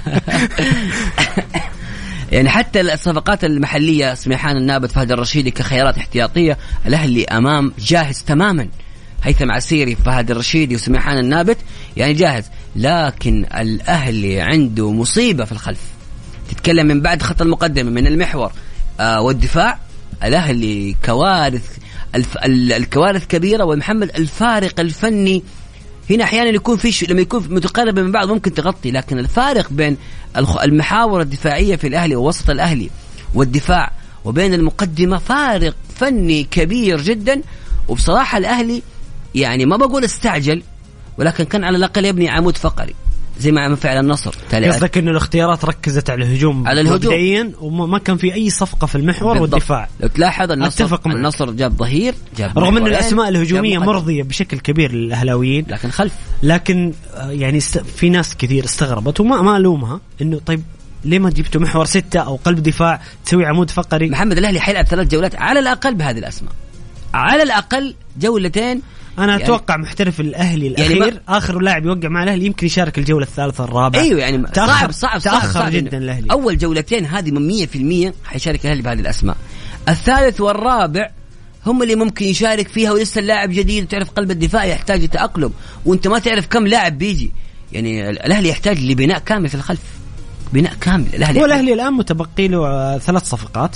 يعني حتى الصفقات المحلية سميحان النابت فهد الرشيدي كخيارات احتياطية، الأهلي أمام جاهز تماما، هيثم عسيري فهد الرشيدي وسميحان النابت يعني جاهز، لكن الأهلي عنده مصيبة في الخلف، تتكلم من بعد خط المقدمة من المحور آه والدفاع، الأهلي كوارث، الف... الكوارث كبيرة. ومحمد الفارق الفني هنا أحيانا يكون في لما يكون متقارب من بعض ممكن تغطي، لكن الفارق بين المحاور الدفاعية في الأهلي ووسط الأهلي والدفاع وبين المقدمة فارق فني كبير جدا. وبصراحة الأهلي يعني ما بقول استعجل، ولكن كان على الأقل يبني عمود فقري زي ما عمل فعل النصر. قصدك إنه الاختيارات ركزت على الهجوم على الهجوم مبدئيا، وما كان في أي صفقة في المحور بالضبط. والدفاع لو تلاحظ النصر النصر جاب ظهير، جاب رغم أن الأسماء الهجومية مرضية بشكل كبير للأهلاويين، لكن خلف لكن يعني است... في ناس كثير استغربت وما ما ألومها، إنه طيب ليه ما جبتوا محور ستة أو قلب دفاع تسوي عمود فقري؟ محمد الأهلي حيلعب ثلاث جولات على الأقل بهذه الأسماء، على الأقل جولتين. أنا يعني أتوقع محترف الأهلي الأخير يعني آخر لاعب يوقع مع الأهلي يمكن يشارك الجولة الثالثة الرابعة. أيوة يعني تأخر صعب صعب تأخر صعب جدا الأهلي. أول جولتين هذه من مية في المية حيشارك الأهلي بهذه الأسماء، الثالث والرابع هم اللي ممكن يشارك فيها، ولسه اللاعب جديد وتعرف قلب الدفاع يحتاج يتأقلم، وأنت ما تعرف كم لاعب بيجي، يعني الأهلي يحتاج لبناء كامل في الخلف، بناء كامل. الأهلي والأهلي الآن متبقي له ثلاث صفقات،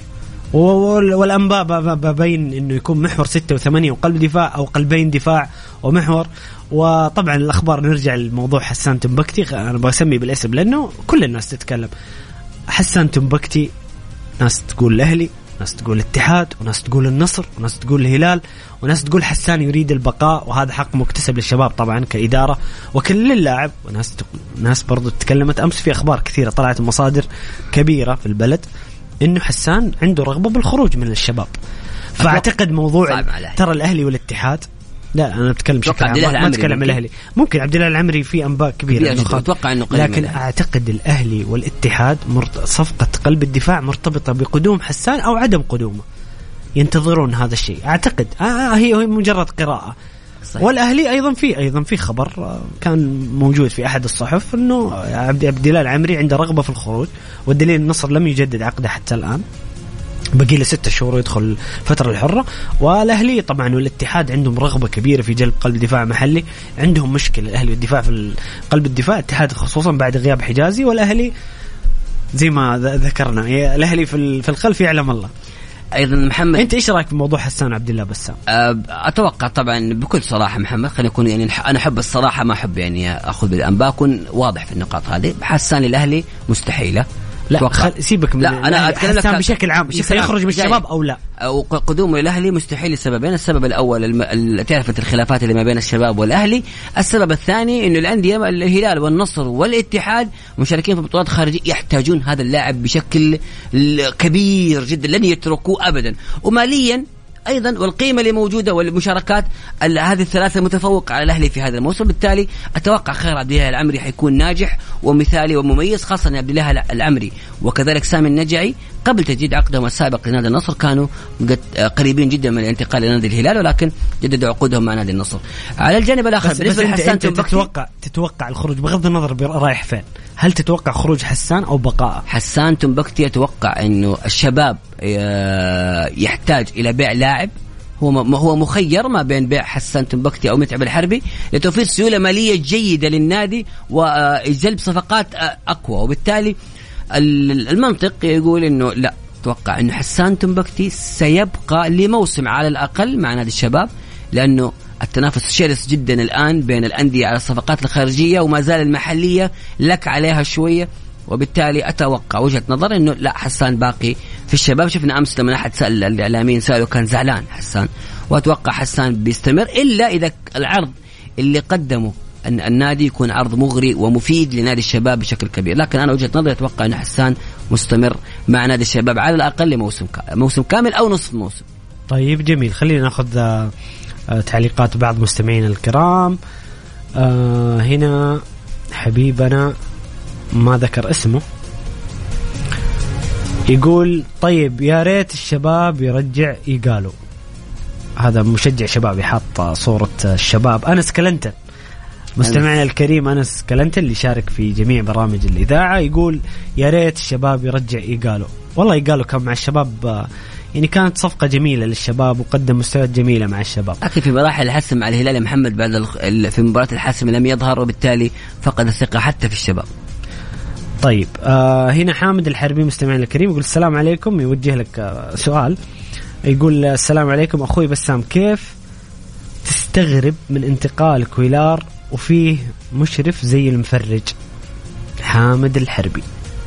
والأنباء بين إنه يكون محور ستة وثمانية وقلب دفاع أو قلبين دفاع ومحور. وطبعا الأخبار نرجع لموضوع حسان تنبكتي، أنا بسمي بالاسم لأنه كل الناس تتكلم حسان تنبكتي، ناس تقول الأهلي، ناس تقول الاتحاد، وناس تقول النصر، وناس تقول الهلال، وناس تقول حسان يريد البقاء وهذا حق مكتسب للشباب طبعا كإدارة وكل اللاعب، وناس تقول ناس برضو تكلمت أمس في أخبار كثيرة طلعت مصادر كبيرة في البلد إنه حسان عنده رغبة بالخروج من الشباب. فأعتقد موضوع ترى الأهلي والاتحاد لا انا اتكلم بشكل عام ما اتكلم عن الاهلي. ممكن عبد الله العمري في انباء كبيره اتوقع انه قريب، لكن اعتقد الاهلي والاتحاد مرت... صفقه قلب الدفاع مرتبطه بقدوم حسان او عدم قدومه، ينتظرون هذا الشيء اعتقد. آه هي مجرد قراءه. صحيح. والاهلي ايضا في ايضا في خبر كان موجود في احد الصحف انه عبد الله العمري عنده رغبه في الخروج، والدليل النصر لم يجدد عقده حتى الان، بقي له ستة شهور ويدخل فترة الحرة. والأهلي طبعا والاتحاد عندهم رغبة كبيرة في جلب قلب دفاع محلي. عندهم مشكلة الأهلي والدفاع في قلب الدفاع، الاتحاد خصوصا بعد غياب حجازي، والأهلي زي ما ذكرنا الأهلي في في الخلف يعلم الله. أيضا محمد، أنت إيش رأيك بموضوع حسان عبد الله بسام؟ أتوقع طبعا بكل صراحة محمد، خلينا نكون يعني أنا أحب الصراحة، ما أحب يعني أخذ بالأنباء، أكون واضح في النقاط هذه. حسان الأهلي مستحيلة. لا خل... سيبك من لا أنا أتكلم لك بشكل عام، سيخرج من الشباب أو لا. قدومه الأهلي مستحيل لسببين. السبب الأول الم... تعرفت الخلافات اللي ما بين الشباب والأهلي. السبب الثاني إنه الأندية الهلال والنصر والاتحاد مشاركين في بطولات خارجية، يحتاجون هذا اللاعب بشكل كبير جدا، لن يتركوه أبدا. وماليا أيضا والقيمة اللي موجودة والمشاركات هذه الثلاثة متفوق على الأهلي في هذا الموسم. بالتالي أتوقع خير عبد الله العمري حيكون ناجح ومثالي ومميز، خاصة عبد الله العمري وكذلك سامي النجعي قبل تجديد عقدهم السابق لنادي النصر كانوا قريبين جدا من الانتقال لنادي الهلال، ولكن جددوا عقودهم مع نادي النصر. على الجانب الآخر بالنسبة لحسان تتوقع تتوقع الخروج بغض النظر رايح فين؟ هل تتوقع خروج حسان أو بقاء حسان تنبكتي؟ أتوقع إنه الشباب يحتاج إلى بيع لاعب، هو هو مخير ما بين بيع حسان تنبكتي أو متعب الحربي لتوفير سيولة مالية جيدة للنادي وجلب صفقات أقوى. وبالتالي المنطق يقول إنه لا، أتوقع إنه حسان تنبكتي سيبقى لموسم على الأقل مع نادي الشباب، لأنه التنافس شرس جدا الآن بين الأندية على الصفقات الخارجية وما زال المحلية لك عليها شوية. وبالتالي أتوقع وجهة نظر إنه لا، حسان باقي في الشباب. شفنا أمس لما أحد سأل الإعلاميين سأله كان زعلان حسان، وأتوقع حسان بيستمر إلا إذا العرض اللي قدمه أن النادي يكون عرض مغري ومفيد لنادي الشباب بشكل كبير. لكن أنا وجهة نظري أتوقع أن حسان مستمر مع نادي الشباب على الأقل لموسم موسم كامل أو نصف موسم. طيب جميل، خلينا نأخذ تعليقات بعض مستمعين الكرام. آه هنا حبيبنا ما ذكر اسمه يقول طيب يا ريت الشباب يرجع يقالوا. هذا مشجع شباب يحط صورة الشباب. أنس كلنتن مستمعنا الكريم، أنس كلنتن اللي شارك في جميع برامج الإذاعة، يقول يا ريت الشباب يرجع يقالوا. والله يقالوا كان مع الشباب يعني كانت صفقة جميلة للشباب وقدم مستويات جميلة مع الشباب. لكن في مراحل الحسم مع الهلال محمد بعد في مباراة الحسم لم يظهر، وبالتالي فقد الثقة حتى في الشباب. طيب آه هنا حامد الحربي مستمعنا الكريم يقول السلام عليكم، يوجه لك آه سؤال. يقول السلام عليكم أخوي بسام، كيف تستغرب من انتقال كويلار وفيه مشرف زي المفرج؟ حامد الحربي.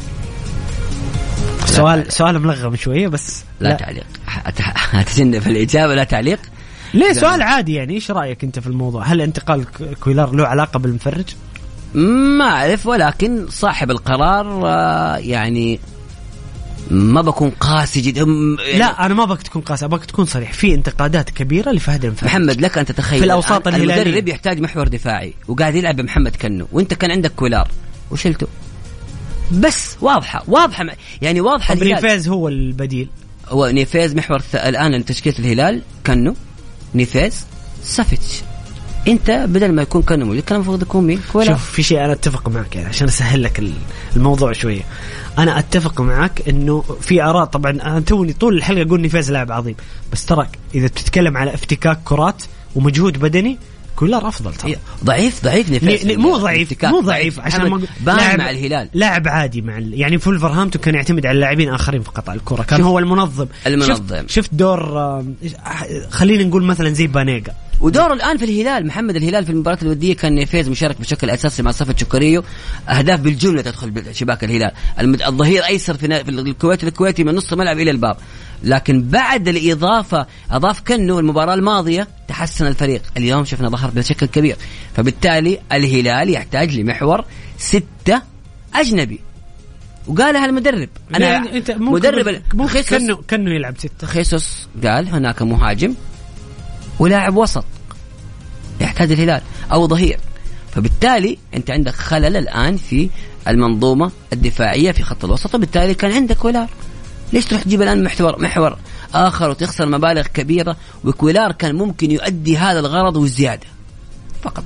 سؤال سؤال ملغم شوية بس لا, لا. تعليق. هتجنب الإجابة لا تعليق. ليه؟ سؤال عادي يعني. إيش رأيك أنت في الموضوع؟ هل انتقال كويلار له علاقة بالمفرج؟ ما أعرف، ولكن صاحب القرار يعني ما بكون قاسي جدا يعني. لا أنا ما بك تكون قاسي، أبغاك تكون صريح. في انتقادات كبيرة لفهد المفرج محمد. لك أن تتخيل في الأوساط الهلالية المدرب يحتاج محور دفاعي وقاعد يلعب بمحمد كنو، وأنت كان عندك كويلار وشلته. بس واضحة واضحة يعني واضحة. نيفيز هو البديل، هو نيفيز محور الآن لتشكيلة الهلال. كنو نيفيز سافيتش، انت بدل ما يكون كانوا موجود كان المفروض يكون مين؟ كويلار. شوف في شيء انا اتفق معك يعني عشان اسهل لك الموضوع شويه. انا اتفق معك انه في اراء طبعا. انا توني طول الحلقه اقول نيفيز لاعب عظيم، بس ترى اذا بتتكلم على افتكاك كرات ومجهود بدني كويلار افضل. ترى ضعيف ضعيف نيفيز مو ضعيف مو ضعيف عشان ما لاعب مع الهلال لاعب عادي مع ال... يعني فولفرهامبتون كان يعتمد على لاعبين اخرين في قطاع الكره، كان هو المنظم المنظم شفت, شفت دور خلينا نقول مثلا زي بانيجا، ودوره الآن في الهلال. محمد الهلال في المباراة الودية كان نيفيز مشارك بشكل أساسي مع صفة شكريو، أهداف بالجملة تدخل بشباك الهلال. الظهير أيسر في الكويت الكويتي من نص الملعب إلى الباب. لكن بعد الإضافة أضاف كنو المباراة الماضية تحسن الفريق. اليوم شفنا ظهر بشكل كبير، فبالتالي الهلال يحتاج لمحور ستة أجنبي، وقالها المدرب. أنا أنت مدرب كنو كنو يلعب ستة. خيسوس قال هناك مهاجم ولاعب وسط، يحتاج الهلال أو ظهير. فبالتالي أنت عندك خلل الآن في المنظومة الدفاعية في خط الوسط، وبالتالي كان عندك ويلار. ليش تروح تجيب الآن محور محور آخر وتخسر مبالغ كبيرة؟ وكويلار كان ممكن يؤدي هذا الغرض والزيادة فقط.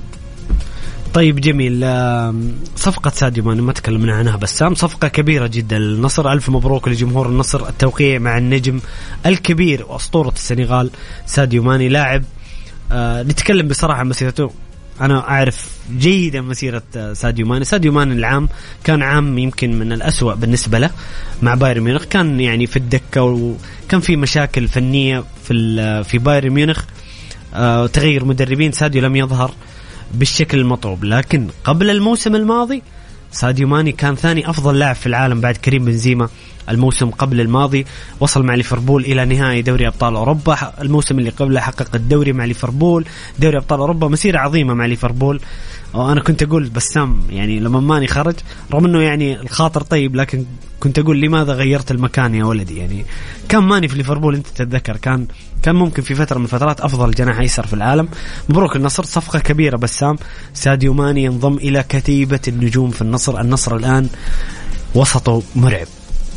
طيب جميل. صفقة ساديو ماني ما تكلمنا عنها بسام، صفقة كبيرة جدا للنصر. ألف مبروك لجمهور النصر التوقيع مع النجم الكبير وأسطورة السنغال ساديو ماني. لاعب أه نتكلم بصراحة عن مسيرته، أنا أعرف جيدا مسيرة ساديو ماني. ساديو ماني العام كان عام يمكن من الأسوأ بالنسبة له مع بايرن ميونخ، كان يعني في الدكة وكان في مشاكل فنية في في بايرن ميونخ، أه تغير مدربين، ساديو لم يظهر بالشكل المطلوب. لكن قبل الموسم الماضي ساديو ماني كان ثاني أفضل لاعب في العالم بعد كريم بنزيما. الموسم قبل الماضي وصل مع ليفربول إلى نهائي دوري أبطال أوروبا، الموسم اللي قبله حقق الدوري مع ليفربول، دوري أبطال أوروبا، مسيرة عظيمة مع ليفربول. وأنا كنت أقول بسام يعني لما ماني خرج، رغم أنه يعني الخاطر طيب، لكن كنت أقول لماذا غيرت المكان يا ولدي؟ يعني كان ماني في ليفربول أنت تتذكر، كان كان ممكن في فترة من الفترات أفضل جناح أيسر في العالم. مبروك النصر، صفقة كبيرة بسام. ساديو ماني ينضم إلى كتيبة النجوم في النصر. النصر الآن وسطه مرعب.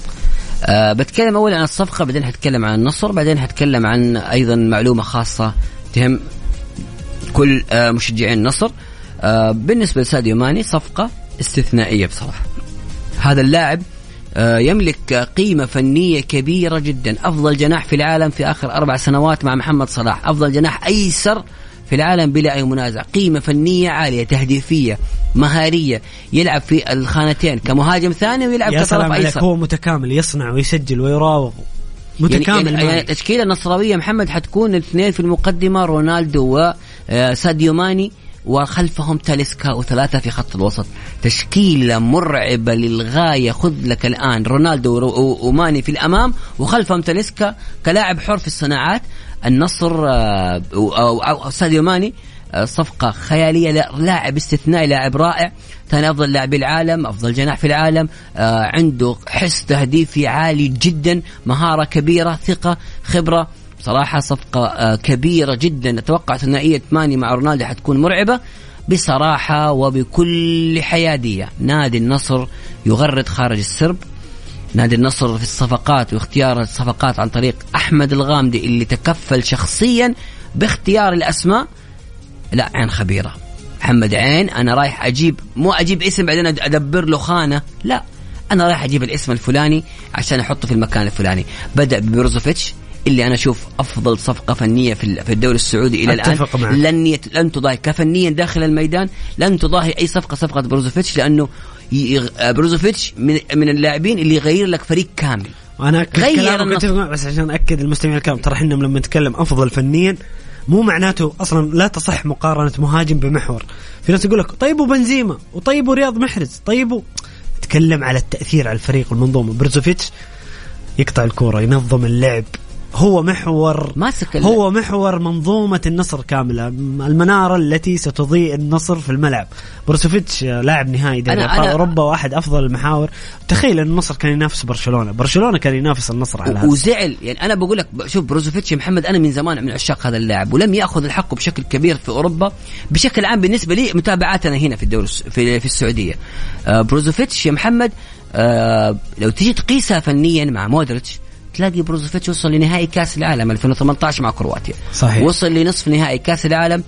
أه بتكلم أولا عن الصفقة، بعدين هتكلم عن النصر، بعدين هتكلم عن أيضا معلومة خاصة تهم كل أه مشجعين النصر. أه بالنسبة لساديو ماني صفقة استثنائية بصراحة. هذا اللاعب أه يملك قيمة فنية كبيرة جدا، أفضل جناح في العالم في آخر أربع سنوات مع محمد صلاح، أفضل جناح أيسر في العالم بلا أي منازع، قيمة فنية عالية، تهديفية، مهارية، يلعب في الخانتين كمهاجم ثاني ويلعب كطرف أيسر. هو متكامل، يصنع ويسجل ويراوغ، متكامل. يعني, يعني التشكيلة النصراوية محمد حتكون الاثنين في المقدمة، رونالدو وساديو ماني، وخلفهم تاليسكا، وثلاثة في خط الوسط. تشكيلة مرعبة للغاية. خذ لك الآن رونالدو وماني في الأمام، وخلفهم تاليسكا كلاعب حر في الصناعات. النصر أو ساديو ماني صفقة خيالية، لاعب استثنائي، لاعب رائع، ثاني أفضل لاعب العالم، أفضل جناح في العالم، عنده حس تهديفي عالي جدا، مهارة كبيرة، ثقة، خبرة. بصراحة صفقة كبيرة جدا. أتوقع ثنائية ماني مع رونالدو حتكون مرعبة بصراحة وبكل حيادية. نادي النصر يغرد خارج السرب. نادي النصر في الصفقات واختيار الصفقات عن طريق أحمد الغامدي اللي تكفل شخصيا باختيار الأسماء. لا، عين خبيرة محمد عين. أنا رايح أجيب، مو أجيب اسم بعدين أدبر له خانة، لا، أنا رايح أجيب الاسم الفلاني عشان أحطه في المكان الفلاني. بدأ ببروزوفيتش اللي أنا أشوف أفضل صفقة فنية في الدوري السعودي إلى الآن. لن يت... لن تضاهي كفنيا داخل الميدان، لن تضاهي أي صفقة صفقة بروزوفيتش، لأنه ي... بروزوفيتش من من اللاعبين اللي يغير لك فريق كامل. وأنا غير بس عشان أكد المستمعين الكلام، ترى إحنا لما نتكلم أفضل فنيا مو معناته أصلا لا تصح مقارنة مهاجم بمحور. في ناس يقول لك طيب وبنزيما، وطيب ورياض محرز، طيب تكلم على التأثير على الفريق والمنظومة. بروزوفيتش يقطع الكرة، ينظم اللعب، هو محور هو محور منظومة النصر كاملة، المنارة التي ستضيء النصر في الملعب. بروزوفيتش لاعب نهائي دوري أبطال أوروبا، واحد أفضل المحاور. تخيل أن النصر كان ينافس برشلونة، برشلونة كان ينافس النصر على هذا وزعل. يعني أنا بقول لك شوف بروزوفيتش محمد، أنا من زمان من عشاق هذا اللاعب، ولم يأخذ الحق بشكل كبير في أوروبا بشكل عام. بالنسبة لي متابعاتنا هنا في الدوري في, في السعودية، آه بروزوفيتش يا محمد، آه لو تيجي تقيسها فنيا مع مودريتش، تلاقي بروزوفيتش وصل لنهائي كأس العالم ألفين وثمانية عشر مع كرواتيا. صحيح. وصل لنصف نهائي كأس العالم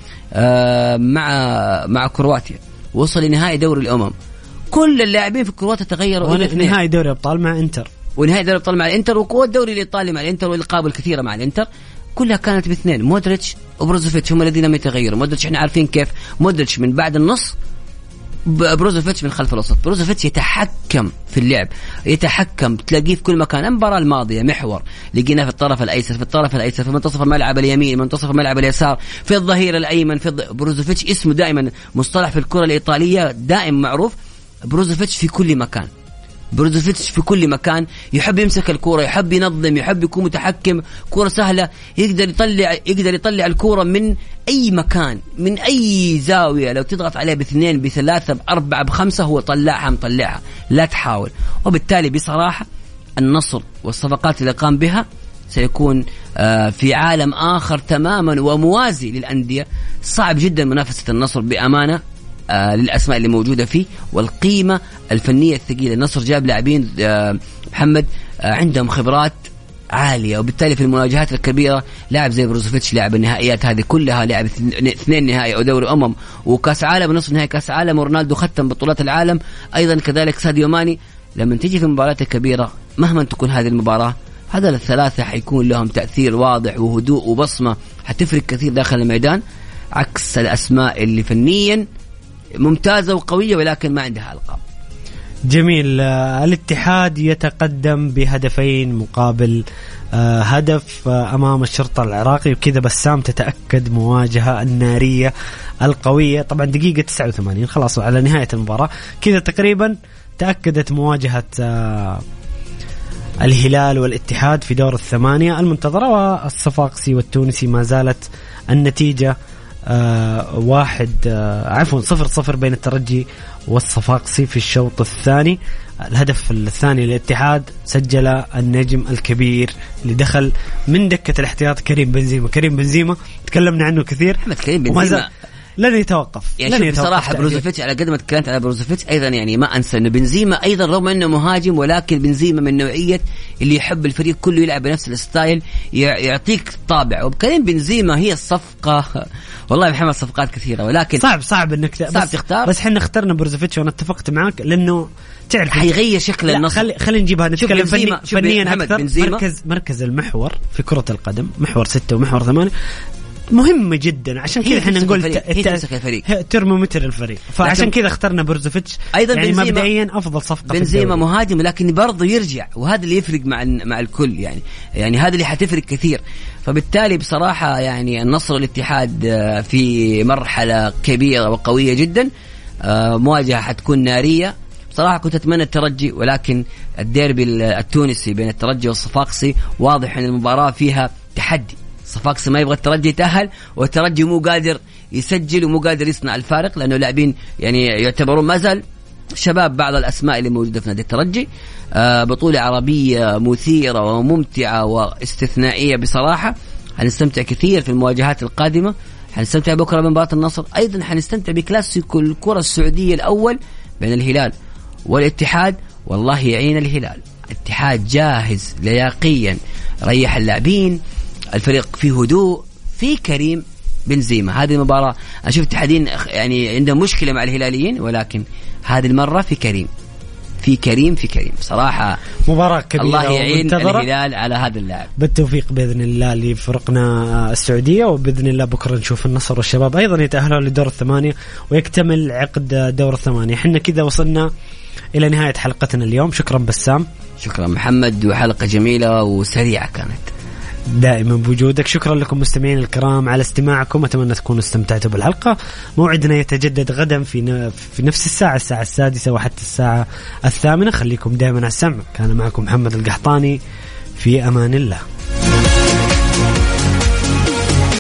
مع مع كرواتيا. وصل لنهائي دوري الأمم. كل اللاعبين في كرواتيا تغيروا إلى اثنين. نهائي دوري أبطال مع إنتر، ونهائي دوري أبطال مع الإنتر، وقوة الدوري الإيطالي مع الإنتر، والألقاب الكثيرة مع الإنتر، كلها كانت باثنين، مودريتش وبروزوفيتش هم الذين لم يتغيروا. مودريتش احنا عارفين كيف، مودريتش من بعد النص، بروزوفيتش من خلف الوسط. بروزوفيتش يتحكم في اللعب، يتحكم، تلاقيه في كل مكان. المباراة الماضية محور لقيناه في الطرف الأيسر، في الطرف الأيسر، في منتصف الملعب اليمين، منتصف الملعب اليسار، في الظهير الأيمن. في الض... بروزوفيتش اسمه دائما مصطلح في الكرة الإيطالية دائما معروف، بروزوفيتش في كل مكان. بروزوفيتش في كل مكان يحب يمسك الكرة، يحب ينظم، يحب يكون متحكم. كرة سهلة يقدر يطلع يقدر يطلع الكرة من أي مكان، من أي زاوية. لو تضغط عليه باثنين بثلاثة بأربعة بخمسة هو طلعها مطلعها، لا تحاول. وبالتالي بصراحة النصر والصفقات اللي قام بها سيكون في عالم آخر تماما وموازي للأندية. صعب جدا منافسة النصر بأمانة للأسماء اللي موجودة فيه والقيمة الفنية الثقيلة. النصر جاب لاعبين محمد عندهم خبرات عالية، وبالتالي في المواجهات الكبيرة لاعب زي بروزوفيتش لاعب النهائيات هذه كلها، لاعب اثنين نهائي أو دوري أمم وكاس عالم نصف نهائي كاس عالم، ورونالدو ختم بطولات العالم أيضا كذلك ساديو ماني. لما تيجي في مباريات كبيرة مهما تكون هذه المباراة هذا الثلاثة حيكون لهم تأثير واضح وهدوء وبصمة حتفرق كثير داخل الميدان، عكس الأسماء اللي فنيا ممتازة وقوية ولكن ما عندها ألقاب. جميل. الاتحاد يتقدم بهدفين مقابل هدف أمام الشرطة العراقي، وكذا بسام تتأكد مواجهة النارية القوية. طبعا دقيقة تسعة وثمانين خلاص على نهاية المباراة كذا تقريبا تأكدت مواجهة الهلال والاتحاد في دور الثمانية المنتظرة. والصفاقسي والتونسي ما زالت النتيجة آه واحد آه عفوا صفر صفر بين الترجي والصفاقسي في الشوط الثاني. الهدف الثاني للاتحاد سجل النجم الكبير اللي دخل من دكة الاحتياط كريم بنزيما. كريم بنزيما تكلمنا عنه كثير، كريم بنزيما لن يتوقف. يعني لن يتوقف بصراحة بروزوفيتش على قد ما تكلمت على بروزوفيتش أيضا يعني ما أنسى إنه بنزيما أيضا رغم إنه مهاجم ولكن بنزيما من نوعية اللي يحب الفريق كله يلعب بنفس الستايل يعطيك طابع. وبكريم بنزيما هي الصفقة والله محمد صفقات كثيرة ولكن صعب صعب إنك صعب بس تختار. بس حنا اخترنا بروزوفيتش وأنا اتفقت معك لأنه تعرف حيغير شكل النصر. خلي خلينا نجيبها نتكلم فني فنيا أكثر. بنزيما. مركز مركز المحور في كرة القدم محور ستة ومحور ثمانية مهمة جدا، عشان كذا احنا نقول ترمومتر الفريق، فعشان كذا اخترنا بروزوفيتش ايضا يعني مبدئيا افضل صفقة. بنزيما مهاجم لكن برضه يرجع، وهذا اللي يفرق مع مع الكل يعني يعني هذا اللي حتفرق كثير. فبالتالي بصراحة يعني النصر والاتحاد في مرحلة كبيرة وقوية جدا، مواجهة حتكون نارية. بصراحة كنت أتمنى الترجي ولكن الديربي التونسي بين الترجي والصفاقسي واضح أن المباراة فيها تحدي. صفاقسي ما يبغى الترجي يتأهل والترجي مو قادر يسجل ومو قادر يصنع الفارق لأنه لاعبين يعني يعتبرون ما زال شباب بعض الأسماء اللي موجودة في نادي الترجي. آه بطولة عربية مثيرة وممتعة واستثنائية بصراحة. حنستمتع كثير في المواجهات القادمة. حنستمتع بكرة بمباراة النصر، أيضا حنستمتع بكلاسيكو الكرة السعودية الأول بين الهلال والاتحاد. والله يعين الهلال، الاتحاد جاهز لياقيا، ريح اللاعبين، الفريق فيه هدوء، في كريم بنزيما. هذه المباراة أنا شفت الاتحادين يعني عندهم مشكلة مع الهلاليين ولكن هذه المرة في كريم في كريم في كريم بصراحة مباراة كبيرة. الله يعين الهلال على هذا اللاعب. بالتوفيق بإذن الله لفرقنا السعودية، وبإذن الله بكرة نشوف النصر والشباب أيضا يتأهلوا لدور الثمانية ويكتمل عقد دور الثمانية. حنا كذا وصلنا إلى نهاية حلقتنا اليوم. شكرا بسام. شكرا محمد، وحلقة جميلة وسريعة كانت دائما بوجودك. شكرا لكم مستمعين الكرام على استماعكم، أتمنى تكونوا استمتعتوا بالحلقة. موعدنا يتجدد غدا في في نفس الساعة الساعة السادسة وحتى الساعة الثامنة. خليكم دائما على السمع. كان معكم محمد القحطاني، في أمان الله.